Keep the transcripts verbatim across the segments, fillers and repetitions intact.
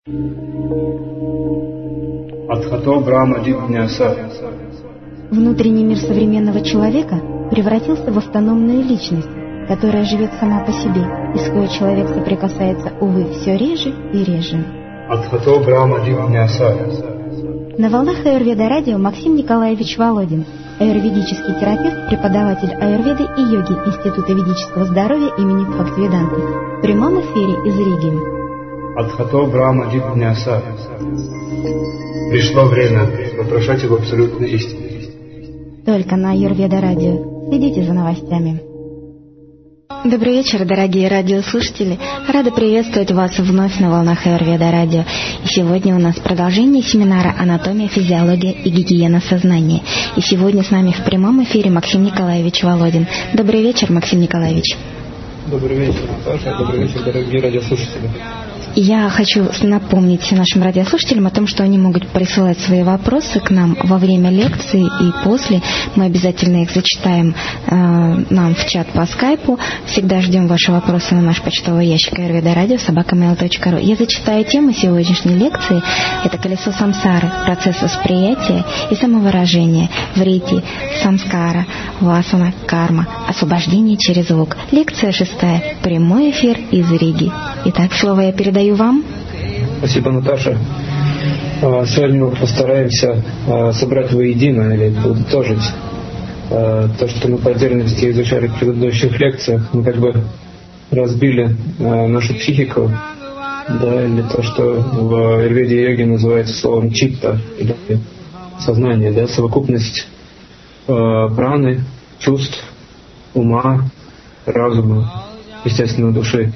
Адхато Брахма Джигняса. Внутренний мир современного человека превратился в автономную личность, которая живет сама по себе, и с кое человек соприкасается, увы, все реже и реже. Адхато Брахма Джигняса. На волнах Аюрведа радио Максим Николаевич Володин, аюрведический терапевт, преподаватель аюрведы и йоги Института ведического здоровья имени Бхактивиданты, в прямом эфире из Риги. Адхато Брахма Джигняса. Пришло время вопрошать об абсолютной истине. Только на Аюрведа радио. Следите за новостями. Добрый вечер, дорогие радиослушатели. Рада приветствовать вас вновь на волнах Аюрведа радио. И сегодня у нас продолжение семинара «Анатомия, физиология и гигиена сознания». И сегодня с нами в прямом эфире Максим Николаевич Володин. Добрый вечер, Максим Николаевич. Добрый вечер, Наташа. Добрый вечер, дорогие радиослушатели. Я хочу напомнить нашим радиослушателям о том, что они могут присылать свои вопросы к нам во время лекции и после. Мы обязательно их зачитаем э, нам в чат по скайпу. Всегда ждем ваши вопросы на наш почтовый ящик аюрведа радио собака мейл точка ру. Я зачитаю тему сегодняшней лекции. Это колесо самсары, процесс восприятия и самовыражения, врити, самскара, васана, карма, освобождение через звук. Лекция шестая. Прямой эфир из Риги. Итак, слово я передаю вам. Спасибо, Наташа. Сегодня мы постараемся собрать воедино или подытожить то, что мы по отдельности изучали в предыдущих лекциях. Мы как бы разбили нашу психику, да, или то, что в аюрведе и йоге называется словом читта, или сознание, да, совокупность праны, чувств, ума, разума, естественно, души.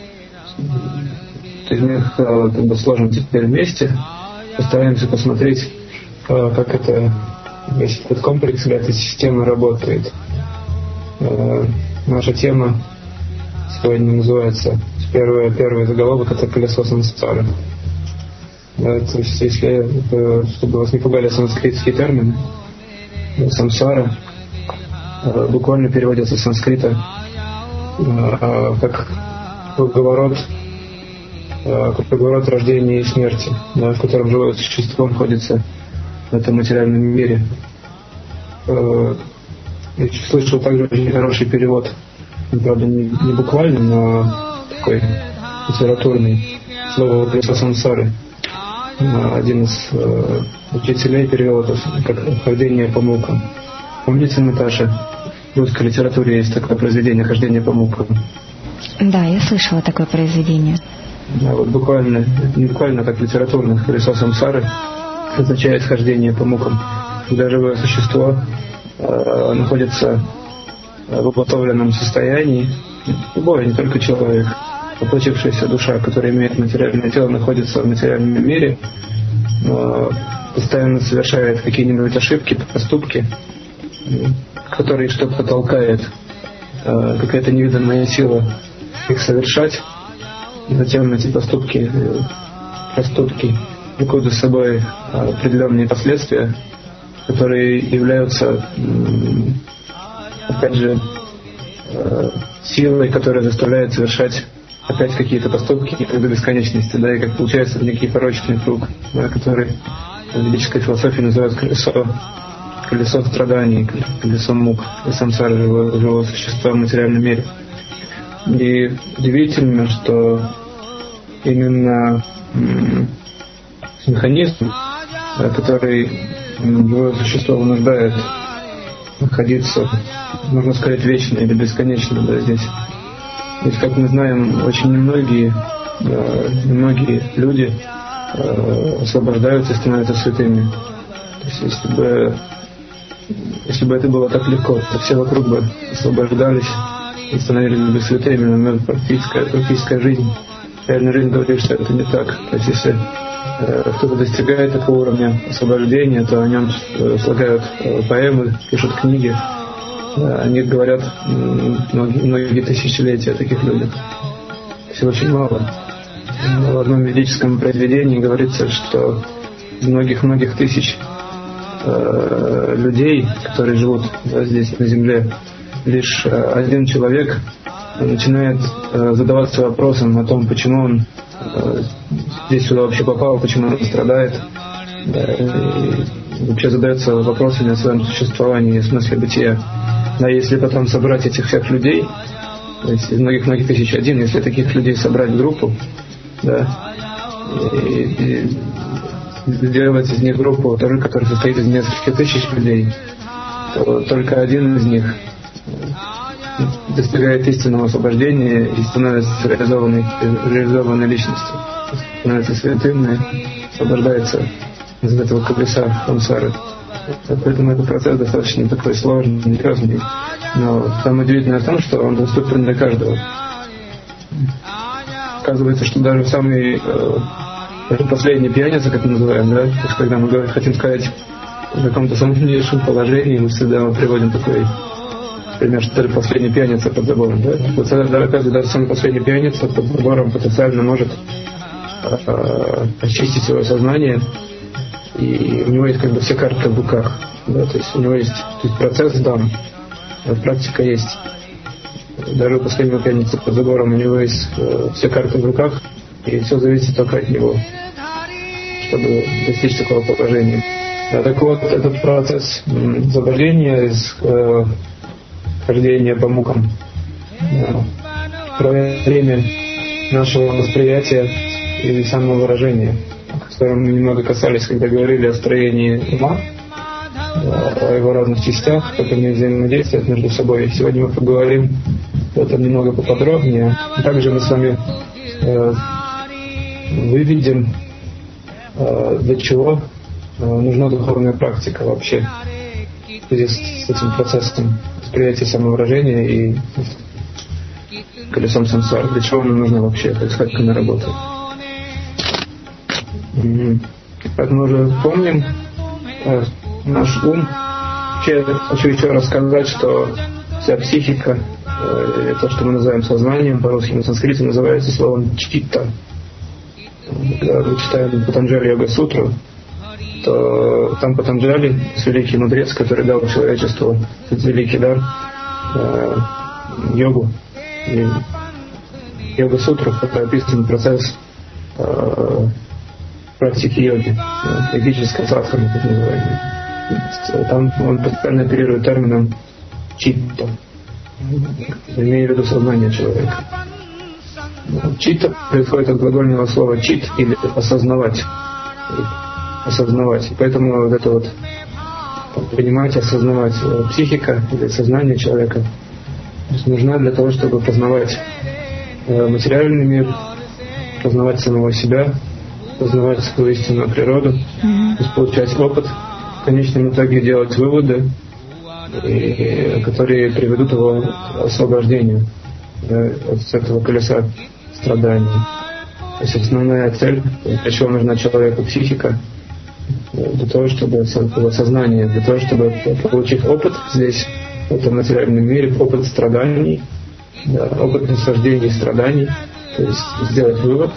Из них как бы сложим теперь вместе, постараемся посмотреть, как это, весь этот комплекс или эта система работает. Наша тема сегодня называется, первый, первый заголовок, это колесо самсары. Да, то есть, если, чтобы вас не пугали санскритские термины, самсара буквально переводится с санскрита как круговорот, круговорот рождения и смерти, да, в котором живое существо находится в этом материальном мире. Я слышал также очень хороший перевод, правда, не, не буквально, но такой литературный, слово «колесо самсары». Один из э, учителей перевел это как «хождение по мукам». Помните, Наташа, в русской литературе есть такое произведение «Хождение по мукам»? Да, я слышала такое произведение. Да, вот буквально, не буквально, как литературное колесо самсары означает хождение по мукам, когда живое существо э, находится в уготовленном состоянии, любой, не только человек, воплотившаяся душа, которая имеет материальное тело, находится в материальном мире, э, постоянно совершает какие-нибудь ошибки, поступки, которые что-то толкает, э, какая-то невиданная сила их совершать. Затем эти поступки, проступки влекут за собой определенные последствия, которые являются, опять же, силой, которая заставляет совершать опять какие-то поступки до бесконечности, да, и как получается некий порочный круг, да, который в ведической философии называют колесо, колесо страданий, колесо мук, самсары живого, живого существа в материальном мире. И удивительно, что именно механизм, который живое существо вынуждает находиться, можно сказать, вечно или бесконечно, да, здесь. Ведь, как мы знаем, очень немногие, немногие люди освобождаются и становятся святыми. То есть, если бы, если бы это было так легко, то все вокруг бы освобождались и становились бы святыми, но практическая, практическая жизнь, реальная жизнь говорит, что это не так. То есть если э, кто-то достигает такого уровня освобождения, то о нем э, слагают э, поэмы, пишут книги, э, о них говорят э, многие, многие тысячелетия о таких людях. Всего очень мало. В одном ведическом произведении говорится, что из многих-многих тысяч э, людей, которые живут, да, здесь на земле, лишь один человек он начинает э, задаваться вопросом о том, почему он э, здесь сюда вообще попал, почему он страдает, да, и вообще задается вопросами о своем существовании, в смысле бытия. Да, если потом собрать этих всех людей, то есть из многих-многих тысяч один, если таких людей собрать в группу, да, и, и сделать из них группу, тоже, которая состоит из нескольких тысяч людей, то только один из них достигает истинного освобождения и становится реализованной, реализованной личностью, становится святым и освобождается из этого колеса самсары. Поэтому этот процесс достаточно такой сложный, серьезный. Но самое удивительное в том, что он доступен для каждого. Оказывается, что даже самый э, даже последний пьяница, как мы называем, да, то есть когда мы говорим, хотим сказать в каком-то самом низшем положении, мы всегда приводим такой пример, что даже последний пьяница под забором, да. Вот даже, даже самый последний пьяница под забором потенциально может э, очистить свое сознание, и у него есть как бы все карты в руках, да, то есть у него есть, то есть процесс дан, практика есть. Даже у последнего пьяницы под забором у него есть э, все карты в руках, и все зависит только от него, чтобы достичь такого положения. А так вот, этот процесс м, освобождения из э, хождения по мукам, э, время нашего восприятия и самовыражения, о котором мы немного касались, когда говорили о строении ума, о его разных частях, как они взаимодействуют между собой. Сегодня мы поговорим об этом немного поподробнее. Также мы с вами э, выведем, э, для чего э, нужна духовная практика вообще в связи с этим процессом восприятия самовыражения и колесом сансары. Для чего нам нужно вообще, так сказать, как она работает. Как мы уже помним, э, наш ум. Вообще, хочу еще рассказать, что вся психика, э, то, что мы называем сознанием, по-русски на санскрите называется словом читта. Когда мы читаем Патанджали Йога Сутру, то там Патанджали, великий мудрец, который дал человечеству этот великий дар, э, йогу. И Йога Сутру, это описан процесс э, практики йоги, э, йогическая садхана, так называемая. Там он постоянно оперирует термином читта, имея в виду сознание человека. Читта происходит от глагольного слова чит или осознавать. Осознавать. И поэтому вот это вот понимать, осознавать психика или сознание человека нужна для того, чтобы познавать материальный мир, познавать самого себя, познавать свою истинную природу, mm-hmm. то есть получать опыт, в конечном итоге делать выводы, и, которые приведут его к освобождению, да, от этого колеса страданий. То есть основная цель, для чего нужна человеку психика, для того, чтобы его сознание, для того, чтобы получить опыт здесь, в этом материальном мире, опыт страданий, да, опыт наслаждений и страданий, то есть сделать вывод.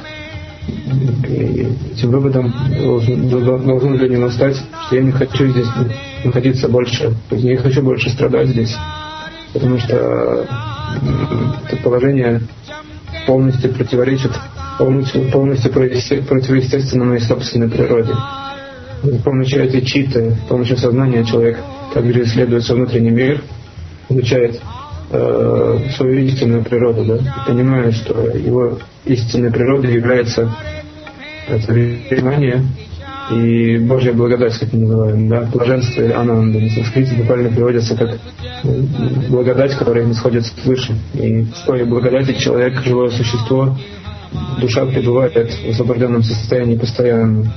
И этим выводом должен, должен для него стать, что я не хочу здесь находиться больше, я не хочу больше страдать здесь, потому что это положение полностью противоречит, полностью, полностью противоестественно моей собственной природе. С помощью этой читты, с помощью сознания человек также исследует свой внутренний мир, изучает э, свою истинную природу, да, и понимает, что его истинной природой является это внимание и Божья благодать, как мы называем, да, блаженство или ананда. На санскрите буквально переводится как благодать, которая не сходит свыше. И в той благодати человек, живое существо, душа пребывает в освобожденном состоянии постоянно.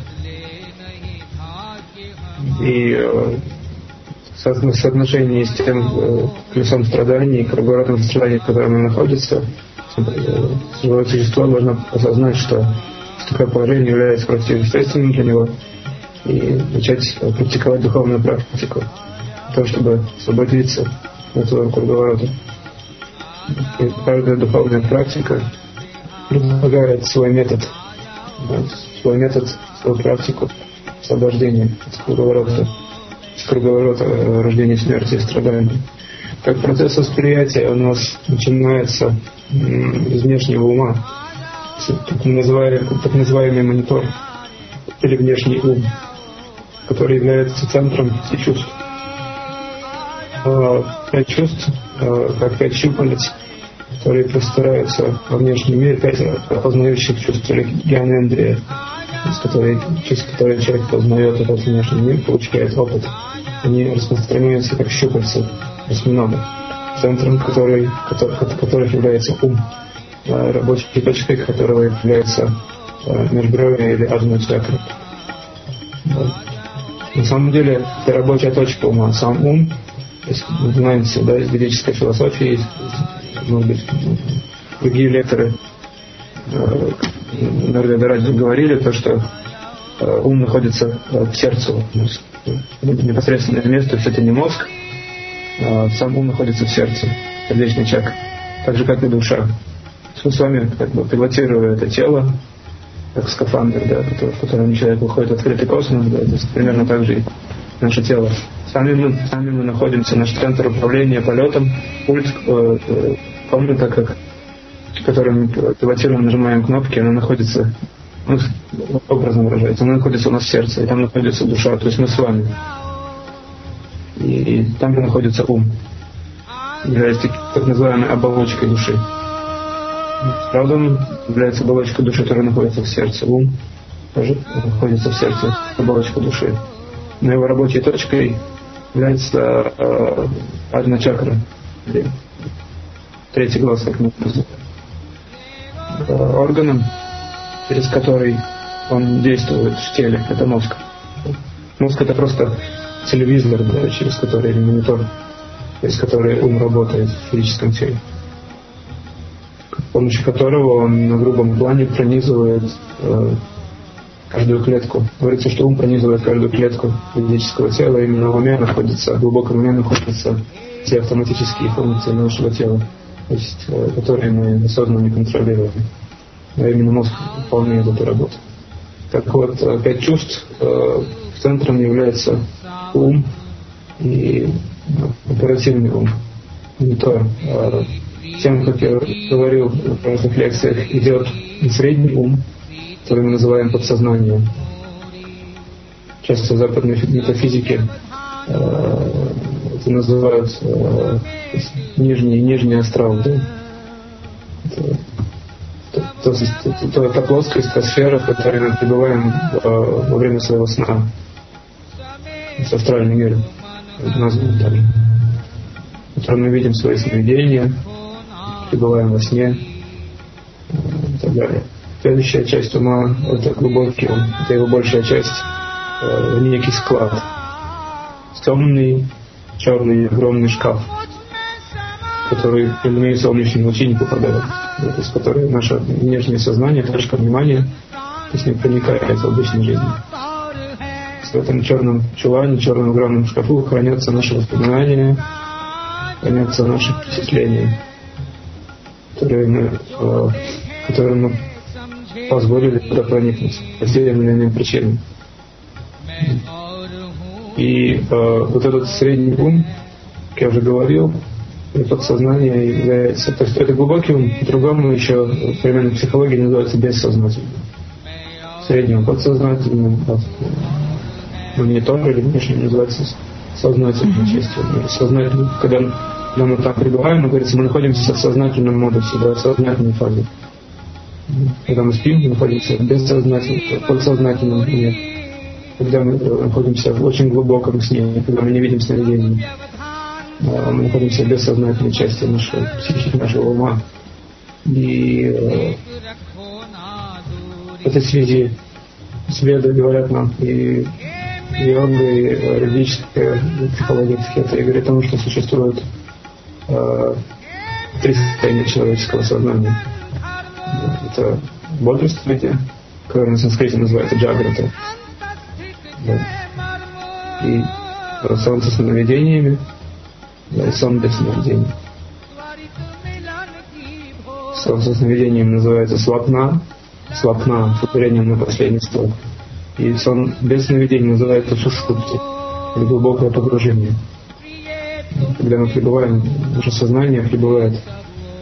И в соотношении с тем э, колесом страданий, круговоротом страданий, в котором он находится, живое существо должно осознать, что такое положение является противоестественным для него, и начать практиковать духовную практику, для того, чтобы освободиться от этого круговорота. И каждая духовная практика предлагает свой метод, да, свой метод, свою практику освобождения от круговорота, от круговорота рождения, смерти и страданий. Как процесс восприятия у нас начинается из внешнего ума, так называемый, так называемый монитор или внешний ум, который является центром всех чувств. Пять чувств, как пять щупалец, которые простираются во внешнем мире, пять опознающих чувств или гьяна-эндрия, через которые человек познает этот внешний мир, получает опыт. Они распространяются как щупальца осьминога, центром который, которых является ум, рабочей точкой которого является межбревье или аджна чакра. На самом деле это рабочая точка ума. Сам ум, если мы знаем, да, из ведической философии, может быть, другие лекторы Наргадараджи говорили, то, что ум находится в сердце. Непосредственное место, все это не мозг, а сам ум находится в сердце, сердечный чакре, так же, как и душа. Мы с вами, как бы, пилотируя это тело, как скафандр, да, в котором человек выходит в открытый космос, да, это примерно так же и наше тело. Сами мы, сами мы находимся, наш центр управления полетом, пульт, э, э, комната, как, которым пилотируем, нажимаем кнопки, она находится, ну, образно выражается, она находится у нас в сердце, и там находится душа, то есть мы с вами. И, и там находится ум, является так называемой оболочкой души. Правда, он является оболочкой души, которая находится в сердце. Ум тоже находится в сердце, оболочка души. Но его рабочей точкой является э, аджна чакра, или третий глаз, как мы называем. Э, органом, через который он действует в теле, это мозг. Мозг — это просто телевизор, да, через который, или монитор, через который ум работает в физическом теле, с помощью которого он на грубом плане пронизывает э, каждую клетку. Говорится, что ум пронизывает каждую клетку физического тела, и именно в уме находится, в глубоком уме находятся те автоматические функции нашего тела, то есть, э, которые мы осознанно не контролируем. А именно мозг выполняет эту работу. Так вот, пять чувств, э, центром является ум и э, оперативный ум, монитор. Э, Тем, как я говорил в разных лекциях, идет средний ум, который мы называем подсознанием. Часто в западной метафизике э, это называют э, нижний, нижний астрал. Да? Это, то, то, то, это плоскость, та сфера, в которой мы пребываем э, во время своего сна. В астральном мире, назван так, в котором мы видим свои сновидения, пребываем во сне и так далее. Следующая часть ума — это глубокий ум. Это его большая часть, э, некий склад. Темный, черный, огромный шкаф, который в прямые солнечные лучи не попадает. То есть, который наше внешнее сознание, точка внимания, то есть не проникает в обычной жизни. В этом черном чулане, черном огромном шкафу хранятся наши воспоминания, хранятся наши впечатления, которые мы, э, которые мы позволили туда проникнуть по тем или иным причинам. И э, вот этот средний ум, как я уже говорил, подсознание является, то есть это глубокий ум, по-другому еще в современной психологии называется бессознательным. Средним подсознательным, монитор или внешне называется сознательной частью. Сознательным, когда, когда мы там пребываем, говорится, мы находимся в сознательном модусе, да, в сознательной фазе. Когда мы спим, мы находимся в бессознательном, в подсознательном уме. Когда мы находимся в очень глубоком сне, когда мы не видим сновидений, мы находимся в бессознательной части нашей психики, нашего ума. И э, в этой связи следы говорят нам и йога, и ведическая психология, психиатрия говорит о том, что существует э, три состояния человеческого сознания. Это бодрствование, которое на санскрите называется джаграта, да. И сон со сновидениями, да, и сон без сновидений. Сон со сновидением называется свапна, свапна, с ударением на последний слог. И сон без сновидений называется сушупти, или глубокое погружение. Когда мы пребываем, наше сознание пребывает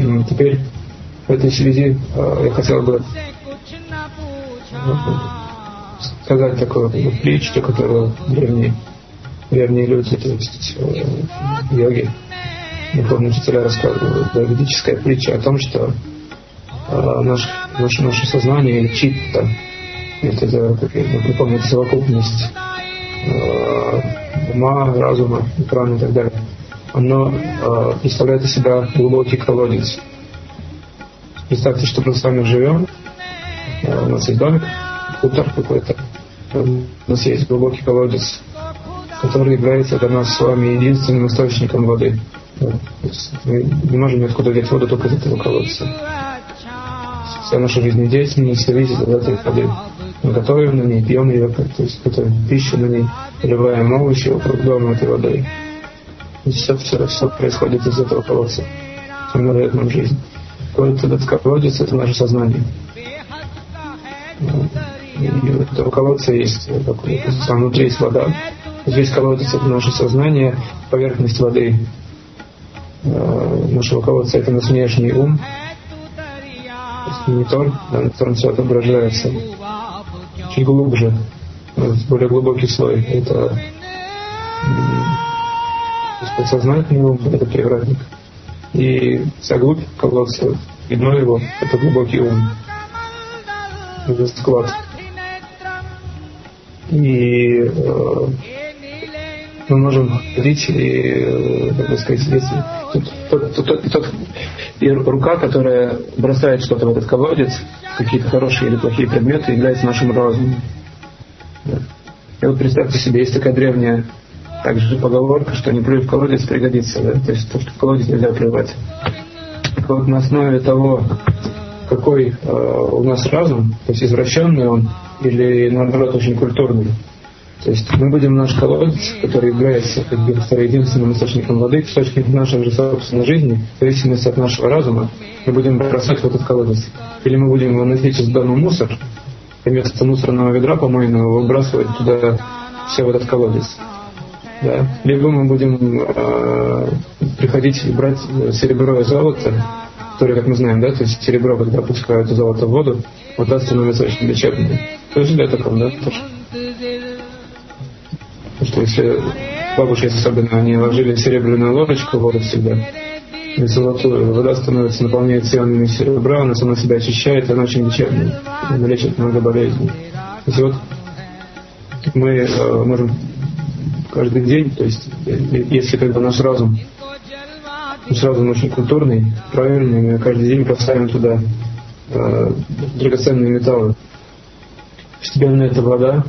Теперь в этой связи я хотел бы сказать такую притчу, которую древние, древние люди, то есть йоги, духовные учителя рассказывают. Это ведическая притча о том, что наш, наше, наше сознание или читта, это, не помню, это совокупность ума, разума, экрана и так далее, оно представляет из себя глубокий колодец. Представьте, что мы с вами живем, у нас есть домик, хутор какой-то, у нас есть глубокий колодец, который является для нас с вами единственным источником воды. Мы не можем никуда взять воду только из этого колодца. Вся наша жизнедеятельность зависит от этой воды. Мы готовим на ней, пьем ее, то есть готовим пищу на ней, поливаем овощи вокруг дома этой водой. И все, все, все происходит из этого колодца. Он дает нам жизнь. Этот колодец — это наше сознание. И у этого колодца есть, там внутри есть вода. Здесь колодец — это наше сознание, поверхность воды нашего колодца — это наш внешний ум, монитор, на котором все отображается. Чуть глубже, более глубокий слой — это подсознательный ум, это привратник. И вся глубь колодца, дно его — это глубокий ум, это склад. И э, мы можем ходить и, как бы сказать, если тот, тот, тот, тот, и рука, которая бросает что-то в этот колодец, какие-то хорошие или плохие предметы, является нашим разумом. Да. И вот представьте себе, есть такая древняя также поговорка, что не плюй в колодец, пригодится. Да? То есть то, что в колодец нельзя плевать. Так вот, на основе того, какой э, у нас разум, то есть извращенный он или наоборот очень культурный. То есть мы будем наш колодец, который является как бы, единственным источником воды, источником нашей же собственной жизни, в зависимости от нашего разума, мы будем бросать в этот колодец. Или мы будем выносить из дома мусор, и вместо мусорного ведра помойного выбрасывать туда все в этот колодец. Да? Либо мы будем э, приходить и брать серебро и золото, которые, как мы знаем, да, то есть серебро, когда опускают золото в воду, вода становится очень лечебной. Тоже для такого, да? Тоже. Потому что если бабушки особенно, они ложили серебряную ложечку в воду всегда, и золотую, вода становится, наполняется ионами серебра, она сама себя очищает, она очень лечебная, она лечит много болезней. То есть вот мы э, можем каждый день, то есть если как бы наш разум, наш разум очень культурный, правильный, мы каждый день поставим туда э, драгоценные металлы. Постепенно эта вода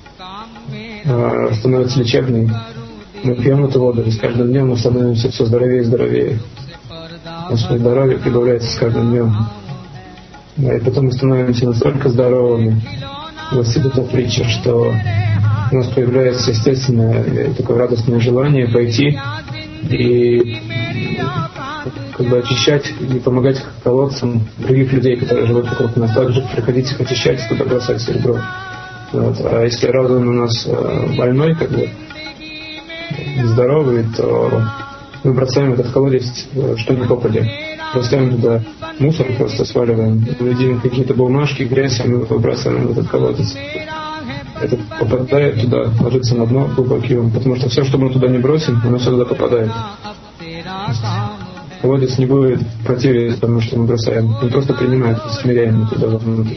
э, становится лечебной. Мы пьем эту воду, и с каждым днем мы становимся все здоровее и здоровее. Наше здоровье прибавляется с каждым днем. Да, и потом мы становимся настолько здоровыми. Гласит эта притча, что у нас появляется естественное такое радостное желание пойти и как бы очищать и помогать колодцам других людей, которые живут вокруг нас, также приходить их очищать, туда бросать серебро. Вот. А если разум у нас больной, как бы здоровый, то мы бросаем этот колодец, что ни попадя. Бросаем туда мусор, просто сваливаем, видим какие-то бумажки, грязь, и мы выбрасываем в этот колодец. Это попадает туда, ложится на дно глубокий ум, потому что все, что мы туда не бросим, оно все туда попадает. Колодец не будет противиться тому, что мы бросаем. Он просто принимает, смиряем туда внутрь.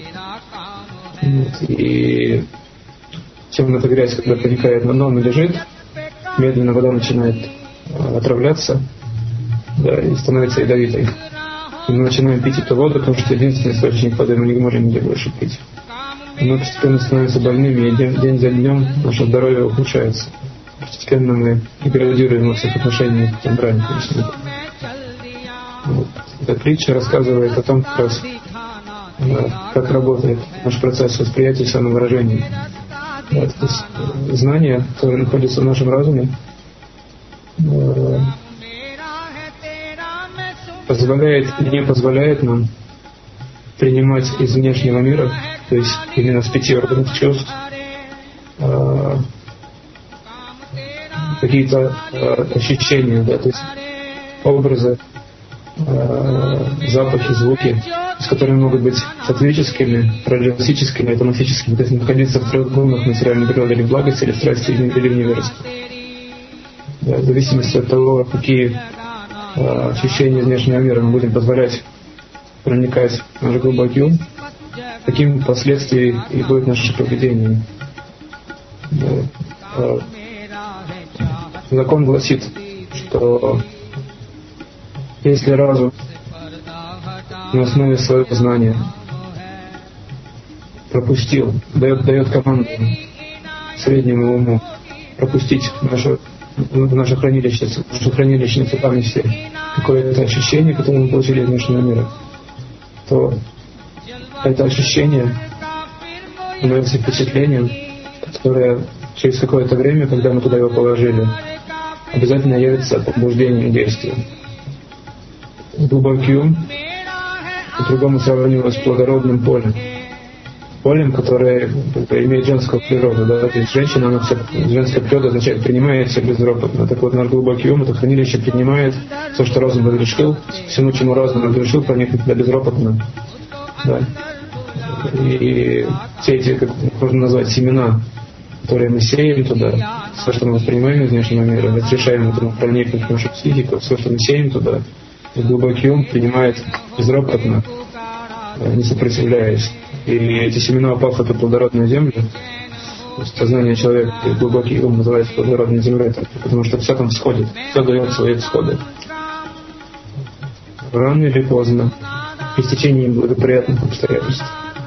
И чем эта грязь, когда проникает на дно, она лежит, медленно вода начинает отравляться, да, и становится ядовитой. И мы начинаем пить эту воду, потому что единственный источник воды мы не можем нигде больше пить. И мы постепенно становимся больными, и день, день за днем наше здоровье ухудшается. Постепенно мы деградируем во всех отношениях к тембральным количествам. Вот. Эта притча рассказывает о том, как, раз, как работает наш процесс восприятия и самовыражения. Да, то есть знание, которое находится в нашем разуме, позволяет, не позволяет нам принимать из внешнего мира, то есть именно с пяти органов чувств, какие-то ощущения, да, то есть образы, э, запахи, звуки, с которыми могут быть сатвическими, раджасическими, тамасическими, то есть находиться в трех гунах материальной природы, или в благости, или в страсти, или в невежестве. Да, в зависимости от того, какие э, ощущения внешнего мира мы будем позволять проникать в наш глубокий ум, таким последствием и будет наше поведение. Да, э, закон гласит, что если разум на основе своего знания пропустил, дает, дает команду среднему уму пропустить наше, наше хранилище, наше хранилище памяти какое-то ощущение, которое мы получили из внешнего мира, то это ощущение становится впечатлением, которое через какое-то время, когда мы туда его положили, обязательно явится побуждением и действием. Глубокий ум по-другому сравнивалось с плодородным полем. Полем, которое имеет женскую природу. Да? То есть женщина, она вся, женская природа означает принимает все безропотно. Так вот, наш глубокий ум, это хранилище принимает все, что разум разрешил, всему, чему разум разрешил, проникнуть туда безропотно. Да? И все эти, как можно назвать, семена, которые мы сеем туда, все, что мы воспринимаем из внешнего мира, разрешаем этому проникнуть в нашу психику, все, что мы сеем туда, глубокий ум принимает безропотно, не сопротивляясь. И эти семена, упав в эту плодородную землю, сознание человека, глубокий ум называется плодородной землей, потому что все там всходит, все дает свои всходы. Рано или поздно, при стечении благоприятных обстоятельств,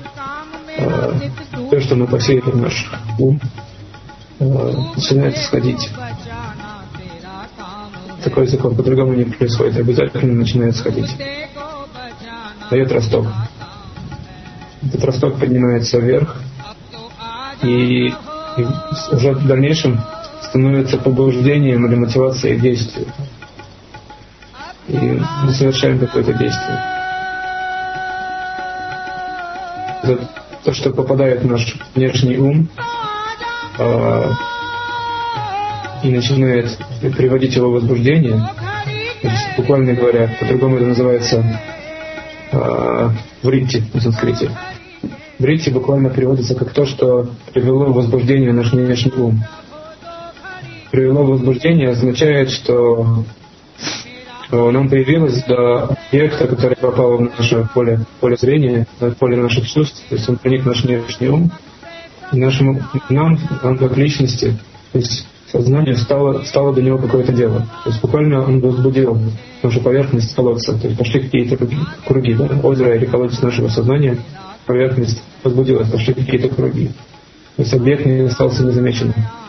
то, что мы посеяли в наш ум, начинает сходить. Такой закон по-другому не происходит, обязательно начинает сходить. Дает росток. Этот росток поднимается вверх, и, и уже в дальнейшем становится побуждением или мотивацией к действию. И мы совершаем какое-то действие. Это то, что попадает в наш внешний ум, э, и начинает приводить его в возбуждение, буквально говоря, по-другому это называется э, вритти на санскрите. Вритти буквально переводится как то, что привело в возбуждение наш внешний ум. Привело в возбуждение означает, что нам появилось до объекта, который попал в наше поле, поле зрения, в поле наших чувств, то есть он проник в наш внешний ум, и нашему, нам, нам как личности, то есть сознанию стало, стало до него какое-то дело. То есть буквально он возбудил нашу поверхность колодца, то есть пошли какие-то круги, да, озеро или колодец нашего сознания, поверхность возбудилась, пошли какие-то круги. То есть объект не остался незамеченным.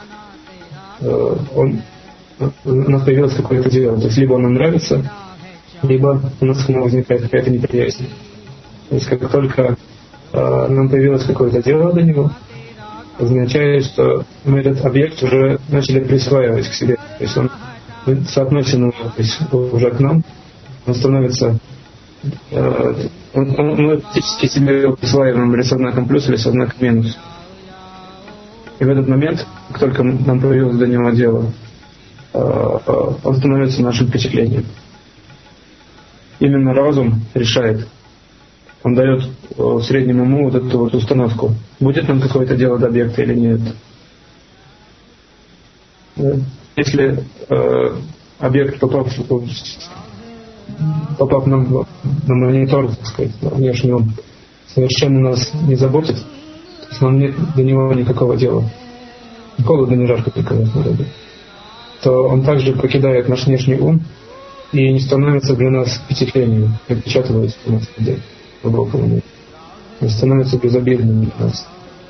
Он у нас появилось какое-то дело. То есть либо он нам нравится, либо у нас к нему возникает какая-то неприязнь. То есть как только э, нам появилось какое-то дело до него, означает, что мы этот объект уже начали присваивать к себе. То есть он соотносен уже к нам, он становится э, он, он, мы фактически себе его присваиваем или со знаком плюс, или со знаком минус. И в этот момент, как только нам появилось до него дело, он становится нашим впечатлением. Именно разум решает. Он дает среднему уму вот эту вот установку. Будет нам какое-то дело до объекта или нет. Если э, объект, попав, попав на, на монитор, так сказать, на внешний ум, совершенно нас не заботит, то есть нам нет до него никакого дела. Ни холодно, ни жарко, только вроде. То он также покидает наш внешний ум и не становится для нас впечатлением, не отпечатывается у нас где глубоко в нем. Он становится безобидным для нас.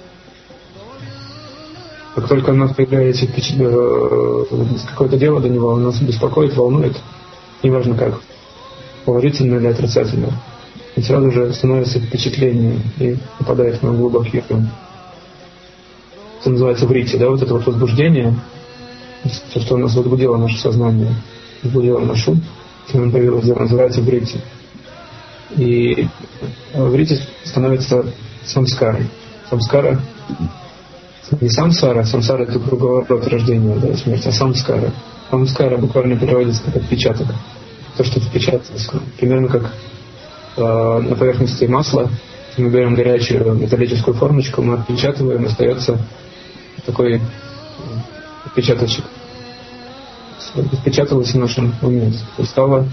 Как только у нас появляется какое-то дело до него, он нас беспокоит, волнует, неважно как, положительно или отрицательно, и сразу же становится впечатлением и попадает в наш глубокий ум. Это называется вритти, да, вот это вот возбуждение, то, что у нас возбудило наше сознание, возбудило наш ум, что нам появилось, называется вритти. И вритти становится самскарой. Самскара не самсара, самсара это круговорот рождения, да, смерть, а самскара. Самскара буквально переводится как отпечаток. то, что впечаталось. Примерно как э, на поверхности масла. Мы берем горячую металлическую формочку, мы отпечатываем, остается такой отпечаточек. Отпечаталось в нашем уме. Стало,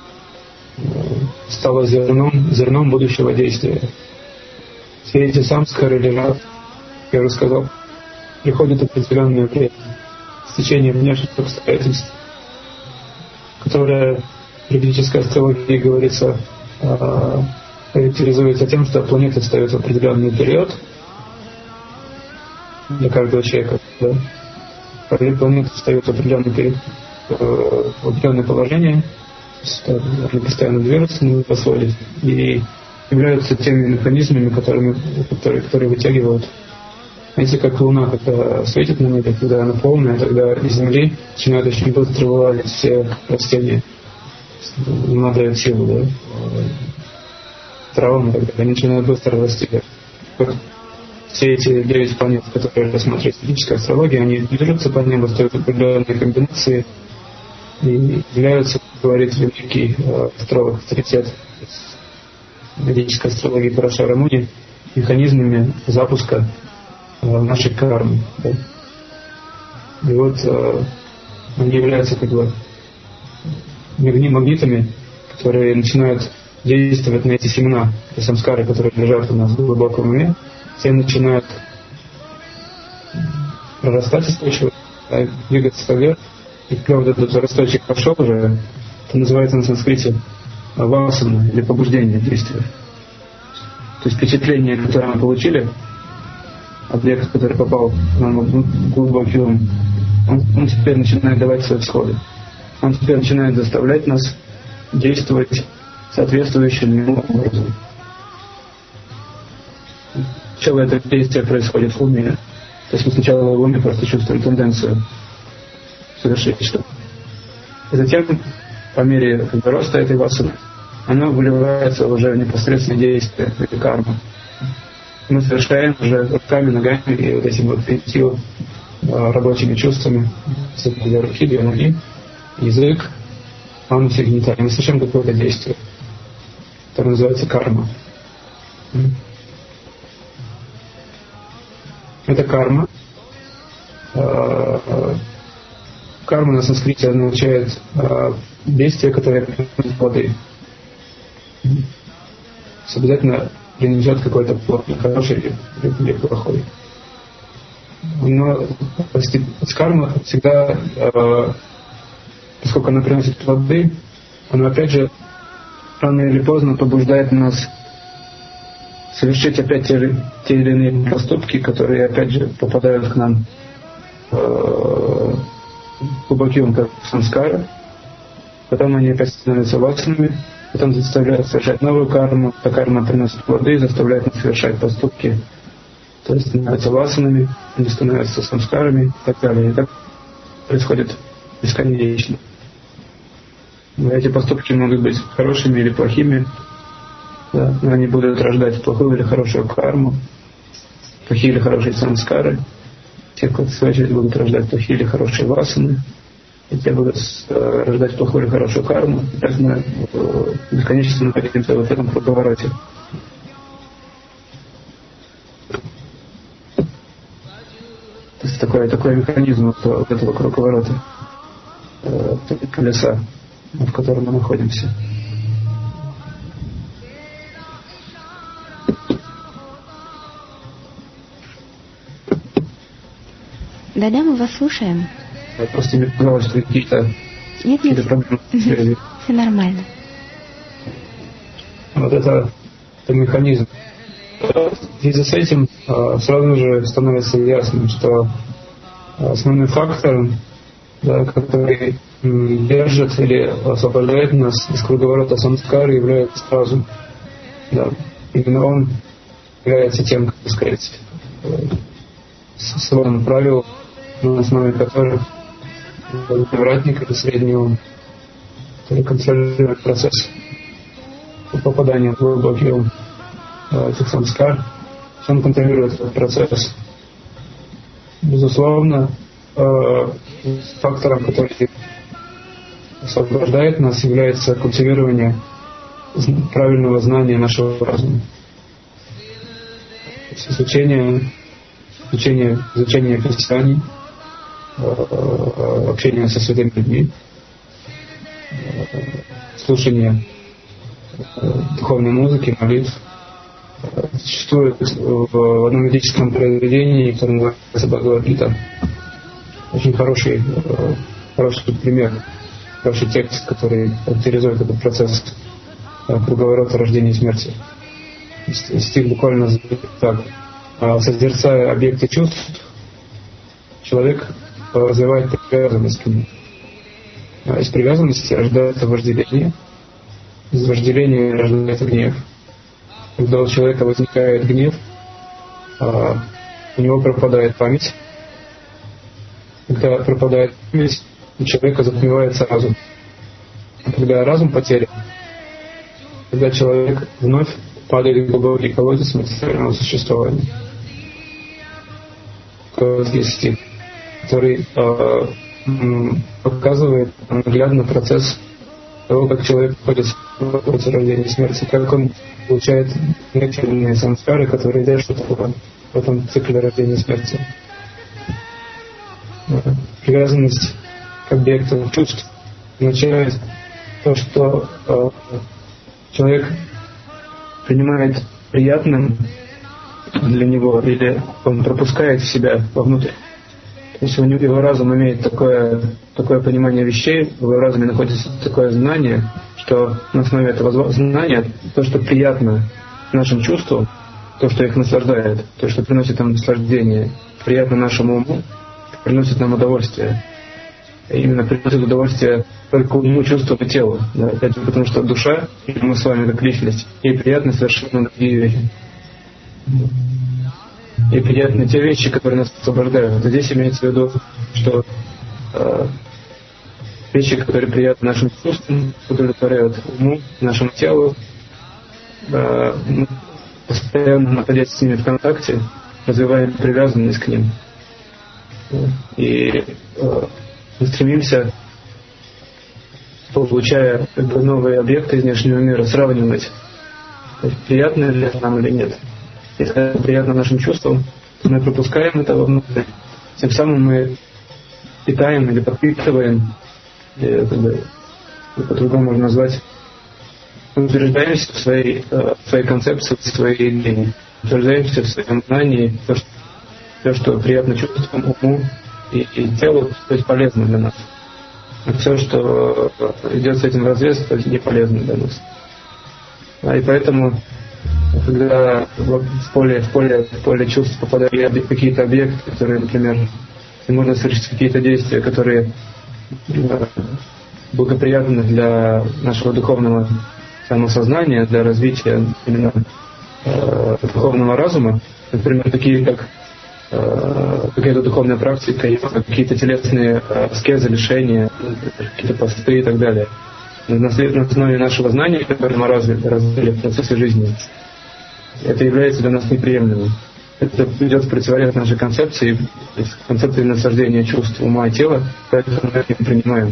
стало зерном, зерном будущего действия. Все эти самскары лежат, я уже сказал, приходят определенное время, с течением внешних обстоятельств, которое в ведической астрологии говорится, характеризуется тем, что планеты встают в определенный период для каждого человека. Да? Планеты встают в определенный период, в определенное положение, они постоянно движутся на небосводе и являются теми механизмами, которыми, которые, которые вытягивают. Знаете, как Луна, когда светит на небе, когда она полная, тогда из Земли начинают очень быстро вылазить все растения. Луна дает силу, да? Травам, тогда они начинают быстро расти. Вот все эти девять планет, которые рассматривают ведическая астрология, они движутся по небу, стоят определенные комбинации и являются, как говорит великий э, астролог, авторитет ведической астрологии Парашара Муни, механизмами запуска э, нашей кармы. Да? И вот э, они являются как бы магнитами, которые начинают действовать на эти семена, эти самскары, которые лежат у нас в глубоком уме, все начинают прорастать устойчиво, двигаться вверх. И когда вот этот росточек пошел уже, это называется на санскрите васана, или побуждение действия. То есть впечатление, которое мы получили, объект, который попал к нам в глубокий ум, он, он теперь начинает давать свои всходы. Он теперь начинает заставлять нас действовать соответствующим ему образом. Сначала это действие происходит в уме. То есть мы сначала в уме просто чувствуем тенденцию совершить что-то. И затем, по мере роста этой васаны, оно выливается уже в непосредственное действие, в карму. Мы совершаем уже руками, ногами и вот этими вот пятью рабочими чувствами, две руки, две ноги, язык, он все гениталии. Мы совершаем какое-то действие, которое называется карма. Это карма. Карма на санскрите означает действие, которое приносит плоды. Обязательно принесет какой-то плод, хороший или плохой. Но карма всегда, поскольку она приносит плоды, она опять же рано или поздно побуждает нас совершить опять те, те или иные поступки, которые опять же попадают к нам в глубокий ум, как самскара. Потом они опять становятся васанами, потом заставляют совершать новую карму. Эта карма приносит плоды, заставляет нас совершать поступки, то есть становятся васанами, они становятся самскарами и так далее. И так происходит бесконечно. Эти поступки могут быть хорошими или плохими, да, но они будут рождать плохую или хорошую карму, плохие или хорошие самскары. Те, кто в свою очередь будут рождать плохие или хорошие васаны, и те будут э, рождать плохую или хорошую карму. И так мы э, бесконечно находимся вот в этом круговороте. То есть такой, такой механизм вот, вот этого круговорота, э, колеса, в котором мы находимся. Да-да, мы вас слушаем. Я просто не сказала, что какие-то, нет, какие-то нет. проблемы. Все нормально. Вот это, это механизм. В связи с этим сразу же становится ясным, что основным фактором, да, который держит или освобождает нас из круговорота самскары, является разум. Да. Именно он является тем, как сказать, сводом правил, на основе которых вратник или средний ум, который контролирует процесс попадания в глубокий ум этих самскар, он контролирует этот процесс. Безусловно, фактором, который освобождает нас, является культивирование правильного знания нашего разума. Изучение, изучение, изучение писаний, общение со святыми людьми, слушание духовной музыки, молитв. Существует в одном ведическом произведении, которое называется Бхагавад-гита, очень хороший, хороший пример, хороший текст, который характеризует этот процесс круговорота рождения и смерти. Стих буквально звучит так: созерцая объекты чувств, человек развивает привязанность к ним. Из привязанности рождается вожделение, из вожделения рождается гнев. Когда у человека возникает гнев, у него пропадает память. Когда пропадает память, у человека затмевается разум. Когда разум потерян, когда человек вновь падает в глубокий колодец материального существования. Здесь стих, который э, показывает наглядно процесс того, как человек входит в процесс рождения и смерти, как он получает негативные самскары, которые держат его в этом цикле рождения и смерти. Привязанность к объекту чувств означает то, что э, человек принимает приятным для него, или он пропускает в себя вовнутрь. То есть у него, его разум имеет такое, такое понимание вещей, в его разуме находится такое знание, что на основе этого знания то, что приятно нашим чувствам, то, что их наслаждает, то, что приносит нам наслаждение, приятно нашему уму, приносит нам удовольствие. И именно приносит удовольствие только уму, чувству и телу. Да? Опять же, потому что душа, и мы с вами как личность, ей приятны совершенно другие вещи. И приятны те вещи, которые нас освобождают. Здесь имеется в виду, что э, вещи, которые приятны нашим чувствам, удовлетворяют уму, нашему телу, э, мы постоянно, находясь с ними в контакте, развиваем привязанность к ним. И э, мы стремимся, получая как бы, новые объекты из внешнего мира, сравнивать, приятно ли нам или нет. Если это приятно нашим чувствам, то мы пропускаем это вовнутрь. Тем самым мы питаем или подпитываем, или, как бы, по-другому можно назвать, мы утверждаемся в своей, в своей концепции, в своей идее, утверждаемся в своем знании, то, что, то, что приятно чувствам, уму и, и телу, то есть полезно для нас. А все, что идет с этим вразрез, то есть не полезно для нас. А и поэтому, когда в поле, в поле, в поле чувств попадают какие-то объекты, которые, например, можно совершить какие-то действия, которые благоприятны для нашего духовного самосознания, для развития именно э, духовного разума, например, такие как э, какая-то духовная практика, какие-то телесные аскезы, лишения, какие-то посты и так далее. На основе нашего знания, которое мы развили, развили в процессе жизни, это является для нас неприемлемым. Это идет в противоречие нашей концепции, концепции наслаждения чувств ума и тела, поэтому мы это не принимаем.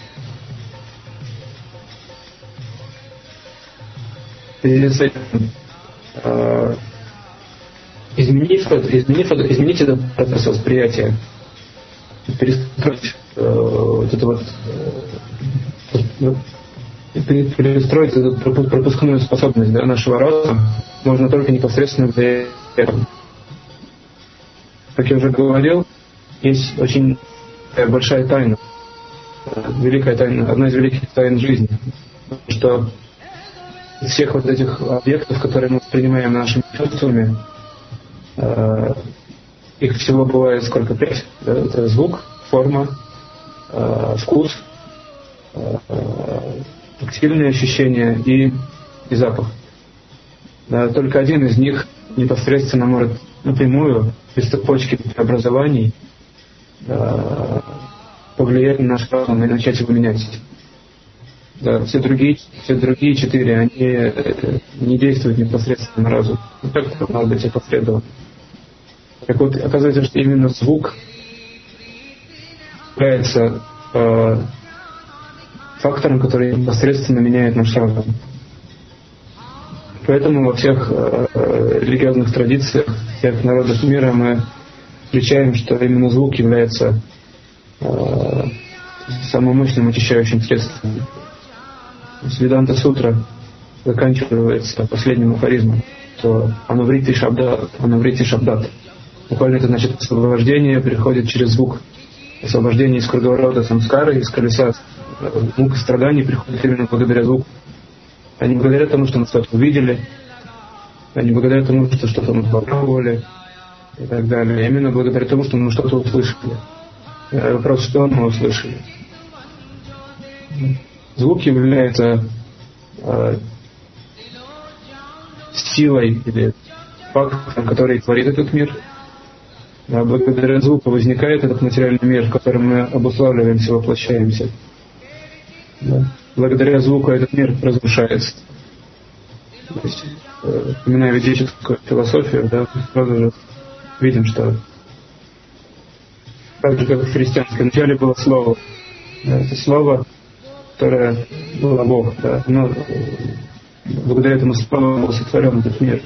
И с этим, э, изменив, изменив, изменить этот процесс восприятия, перестроить э, вот это вот э, перестроить эту пропускную способность, да, нашего разума можно только непосредственно в этом. Как я уже говорил, есть очень большая тайна, великая тайна, одна из великих тайн жизни, что из всех вот этих объектов, которые мы воспринимаем нашими чувствами, э, их всего бывает сколько? Пять. Да? Это звук, форма, э, вкус, э, тактильные ощущения и, и запах. Да, только один из них непосредственно может напрямую, без цепочки преобразований, да, повлиять на наш разум и начать его менять. Да, все другие, все другие четыре, они не действуют непосредственно на разум. Ну, так это надо быть опосредованно. Так вот, оказывается, что именно звук является э, фактором, который непосредственно меняет наш разум. Поэтому во всех э, религиозных традициях всех народов мира мы встречаем, что именно звук является э, самым мощным очищающим средством. Веданта Сутра заканчивается последним афоризмом, что анаврити шабдат, анаврити шабдат. Буквально это значит освобождение приходит через звук. Освобождение из круговорота самскары, из колеса мук и страданий приходит именно благодаря звуку. А не благодаря тому, что мы что-то увидели, а не благодаря тому, что что-то мы попробовали и так далее. А именно благодаря тому, что мы что-то услышали. Вопрос, что мы услышали. Звук является э, силой или фактором, который творит этот мир. А благодаря звуку возникает этот материальный мир, в котором мы обуславливаемся, воплощаемся. Да. Благодаря звуку этот мир разрушается. То есть, э, вспоминая ведическую философию, да, сразу же видим, что так же, как в христианской, вначале было слово. Да, это слово, которое было Бог. Да, но благодаря этому слову был сотворен этот мир.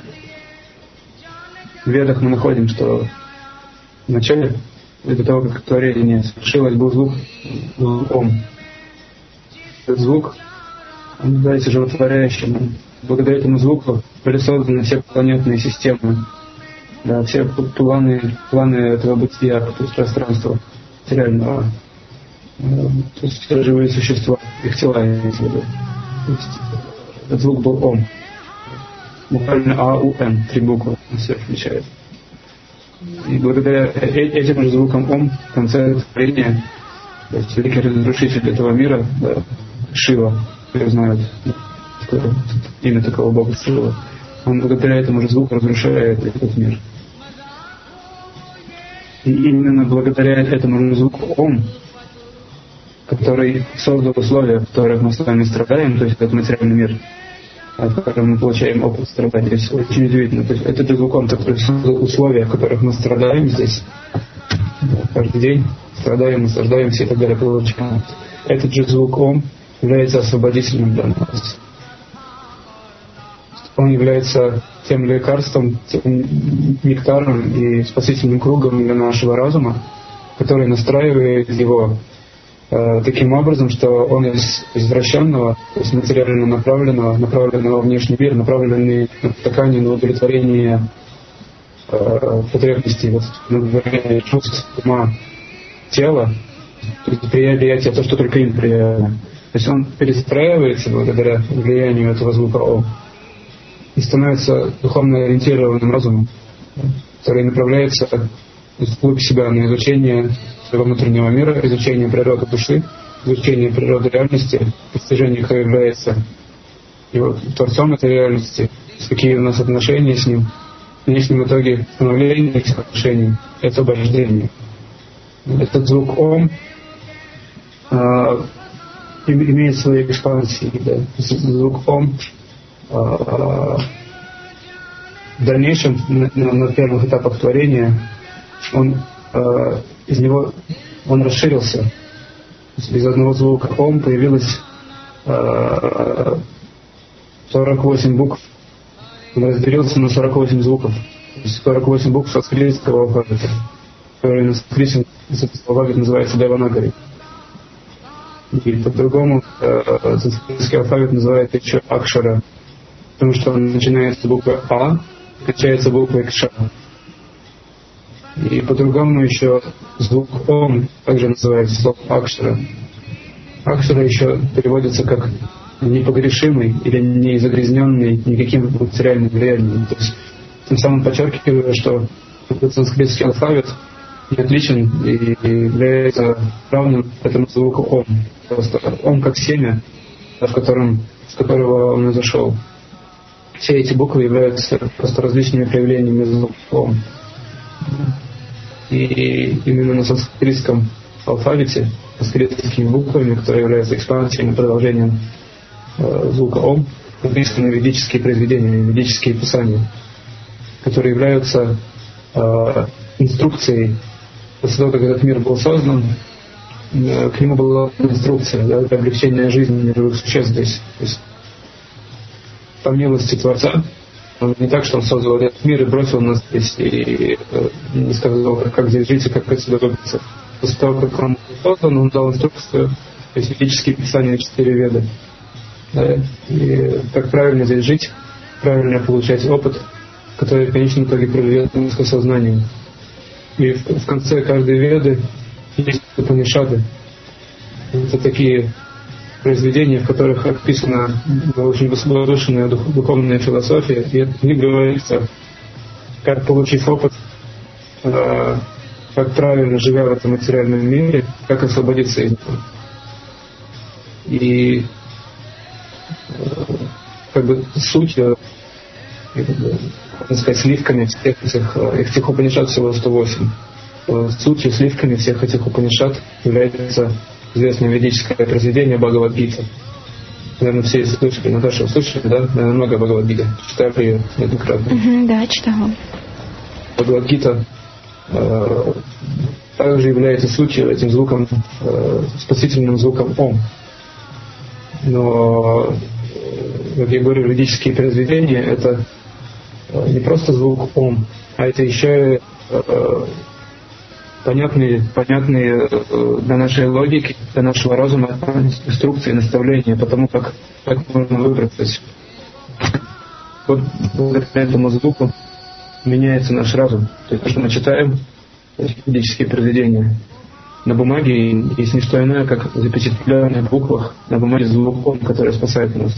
В Ведах мы находим, что вначале, до того, как творение совершилось, был звук, был Ом. Этот звук, он является животворяющим. Благодаря этому звуку были созданы все планетные системы, да, все планы, планы этого бытия, то есть пространства материального. То есть все живые существа, их тела имеется в виду. Этот звук был Ом. Буквально А, У, М, три буквы он все включает. И благодаря этим же звукам Ом в конце творения, то есть великий разрушитель этого мира, да, Шива, все знают, такое, имя такого бога Шива, он благодаря этому же звуку разрушает этот мир. И именно благодаря этому же звуку Ом, который создал условия, в которых мы с вами страдаем, то есть этот материальный мир, в котором мы получаем опыт страдания. Здесь очень удивительно. То есть это же звук Ом, который создал условия, в которых мы страдаем здесь. Каждый день страдаем, наслаждаемся и так далее получаем. Этот же звук Ом является освободительным для нас. Он является тем лекарством, тем нектаром и спасительным кругом для нашего разума, который настраивает его э, таким образом, что он из извращенного, то есть материально направленного, направленного во внешний мир, направленный на потакание, на удовлетворение э, потребностей, вот, на удовлетворение чувств, ума, тела, то есть приятие, то, что только им приятно. То есть он перестраивается благодаря влиянию этого звука О и становится духовно ориентированным разумом, который направляется вглубь себя на изучение своего внутреннего мира, изучение природы души, изучение природы реальности, постижение, кто является его творцом этой реальности, какие у нас отношения с ним, в конечном итоге становление этих отношений и освобождение. Этот звук Ом а, имеет свои экспансии. Да. Звук Ом а, в дальнейшем, на, на первых этапах творения, он а, из него он расширился. Из одного звука Ом появилось а, сорок восемь букв. Он разделился на сорок восемь звуков. сорок восемь букв санскритского алфавита, который на санскрите алфавит называется Деванагари. И по-другому э, санскритский алфавит называется еще Акшара, потому что он начинается с буквы А, кончается буквой Кша. И по-другому еще звук Ом также называется слово Акшара. Акшара еще переводится как непогрешимый или не загрязненный никаким материальным влиянием. То есть тем самым подчеркиваю, что этот санскритский алфавит не отличен и является равным этому звуку Ом. Просто Ом как семя, в котором, с которого он изошел. Все эти буквы являются просто различными проявлениями звука Ом. И именно на санскритском алфавите, санскритскими буквами, которые являются экспансией и продолжением э, звука Ом, написаны ведические произведения, ведические писания, которые являются э, инструкцией после того, как этот мир был создан, к нему была инструкция, да, для облегчения жизни живых существ здесь. То есть, по милости Творца, он не так, что он создал этот мир и бросил нас здесь, и не сказал, как здесь жить и как отсюда выбраться. После того, как он создан, он дал инструкцию, то есть ведические писания, четыре веды. Да, и как правильно здесь жить, правильно получать опыт, который в конечном итоге приведет к сознанию. И в, в конце каждой веды есть Упанишады. Это такие произведения, в которых описана очень возвышенная дух, духовная философия. И это не говорится, как получив опыт, э, как правильно живя в этом материальном мире, как освободиться из него. И как бы суть, можно сказать, сливками всех этих, этих Упанишад всего сто восемь. Сутью, сливками всех этих Упанишад является известное ведическое произведение Бхагавад-гита. Наверное, все слышали. Наташа, вы слышали, да? Наверное, много Бхагавад-гиты. Читали ее неоднократно. Mm-hmm, да, читала. Бхагавад-гита э, также является сутью, этим звуком, э, спасительным звуком Ом. Но, как я говорю, ведические произведения — это не просто звук Ом, а это еще э, понятные, понятные для нашей логики, для нашего разума инструкции, наставления по тому, как, как можно выбраться. Вот благодаря этому звуку меняется наш разум. То есть то, что мы читаем, ведические произведения, на бумаге есть не что иное, как запечатленные в буквах на бумаге звук Ом, который спасает нас.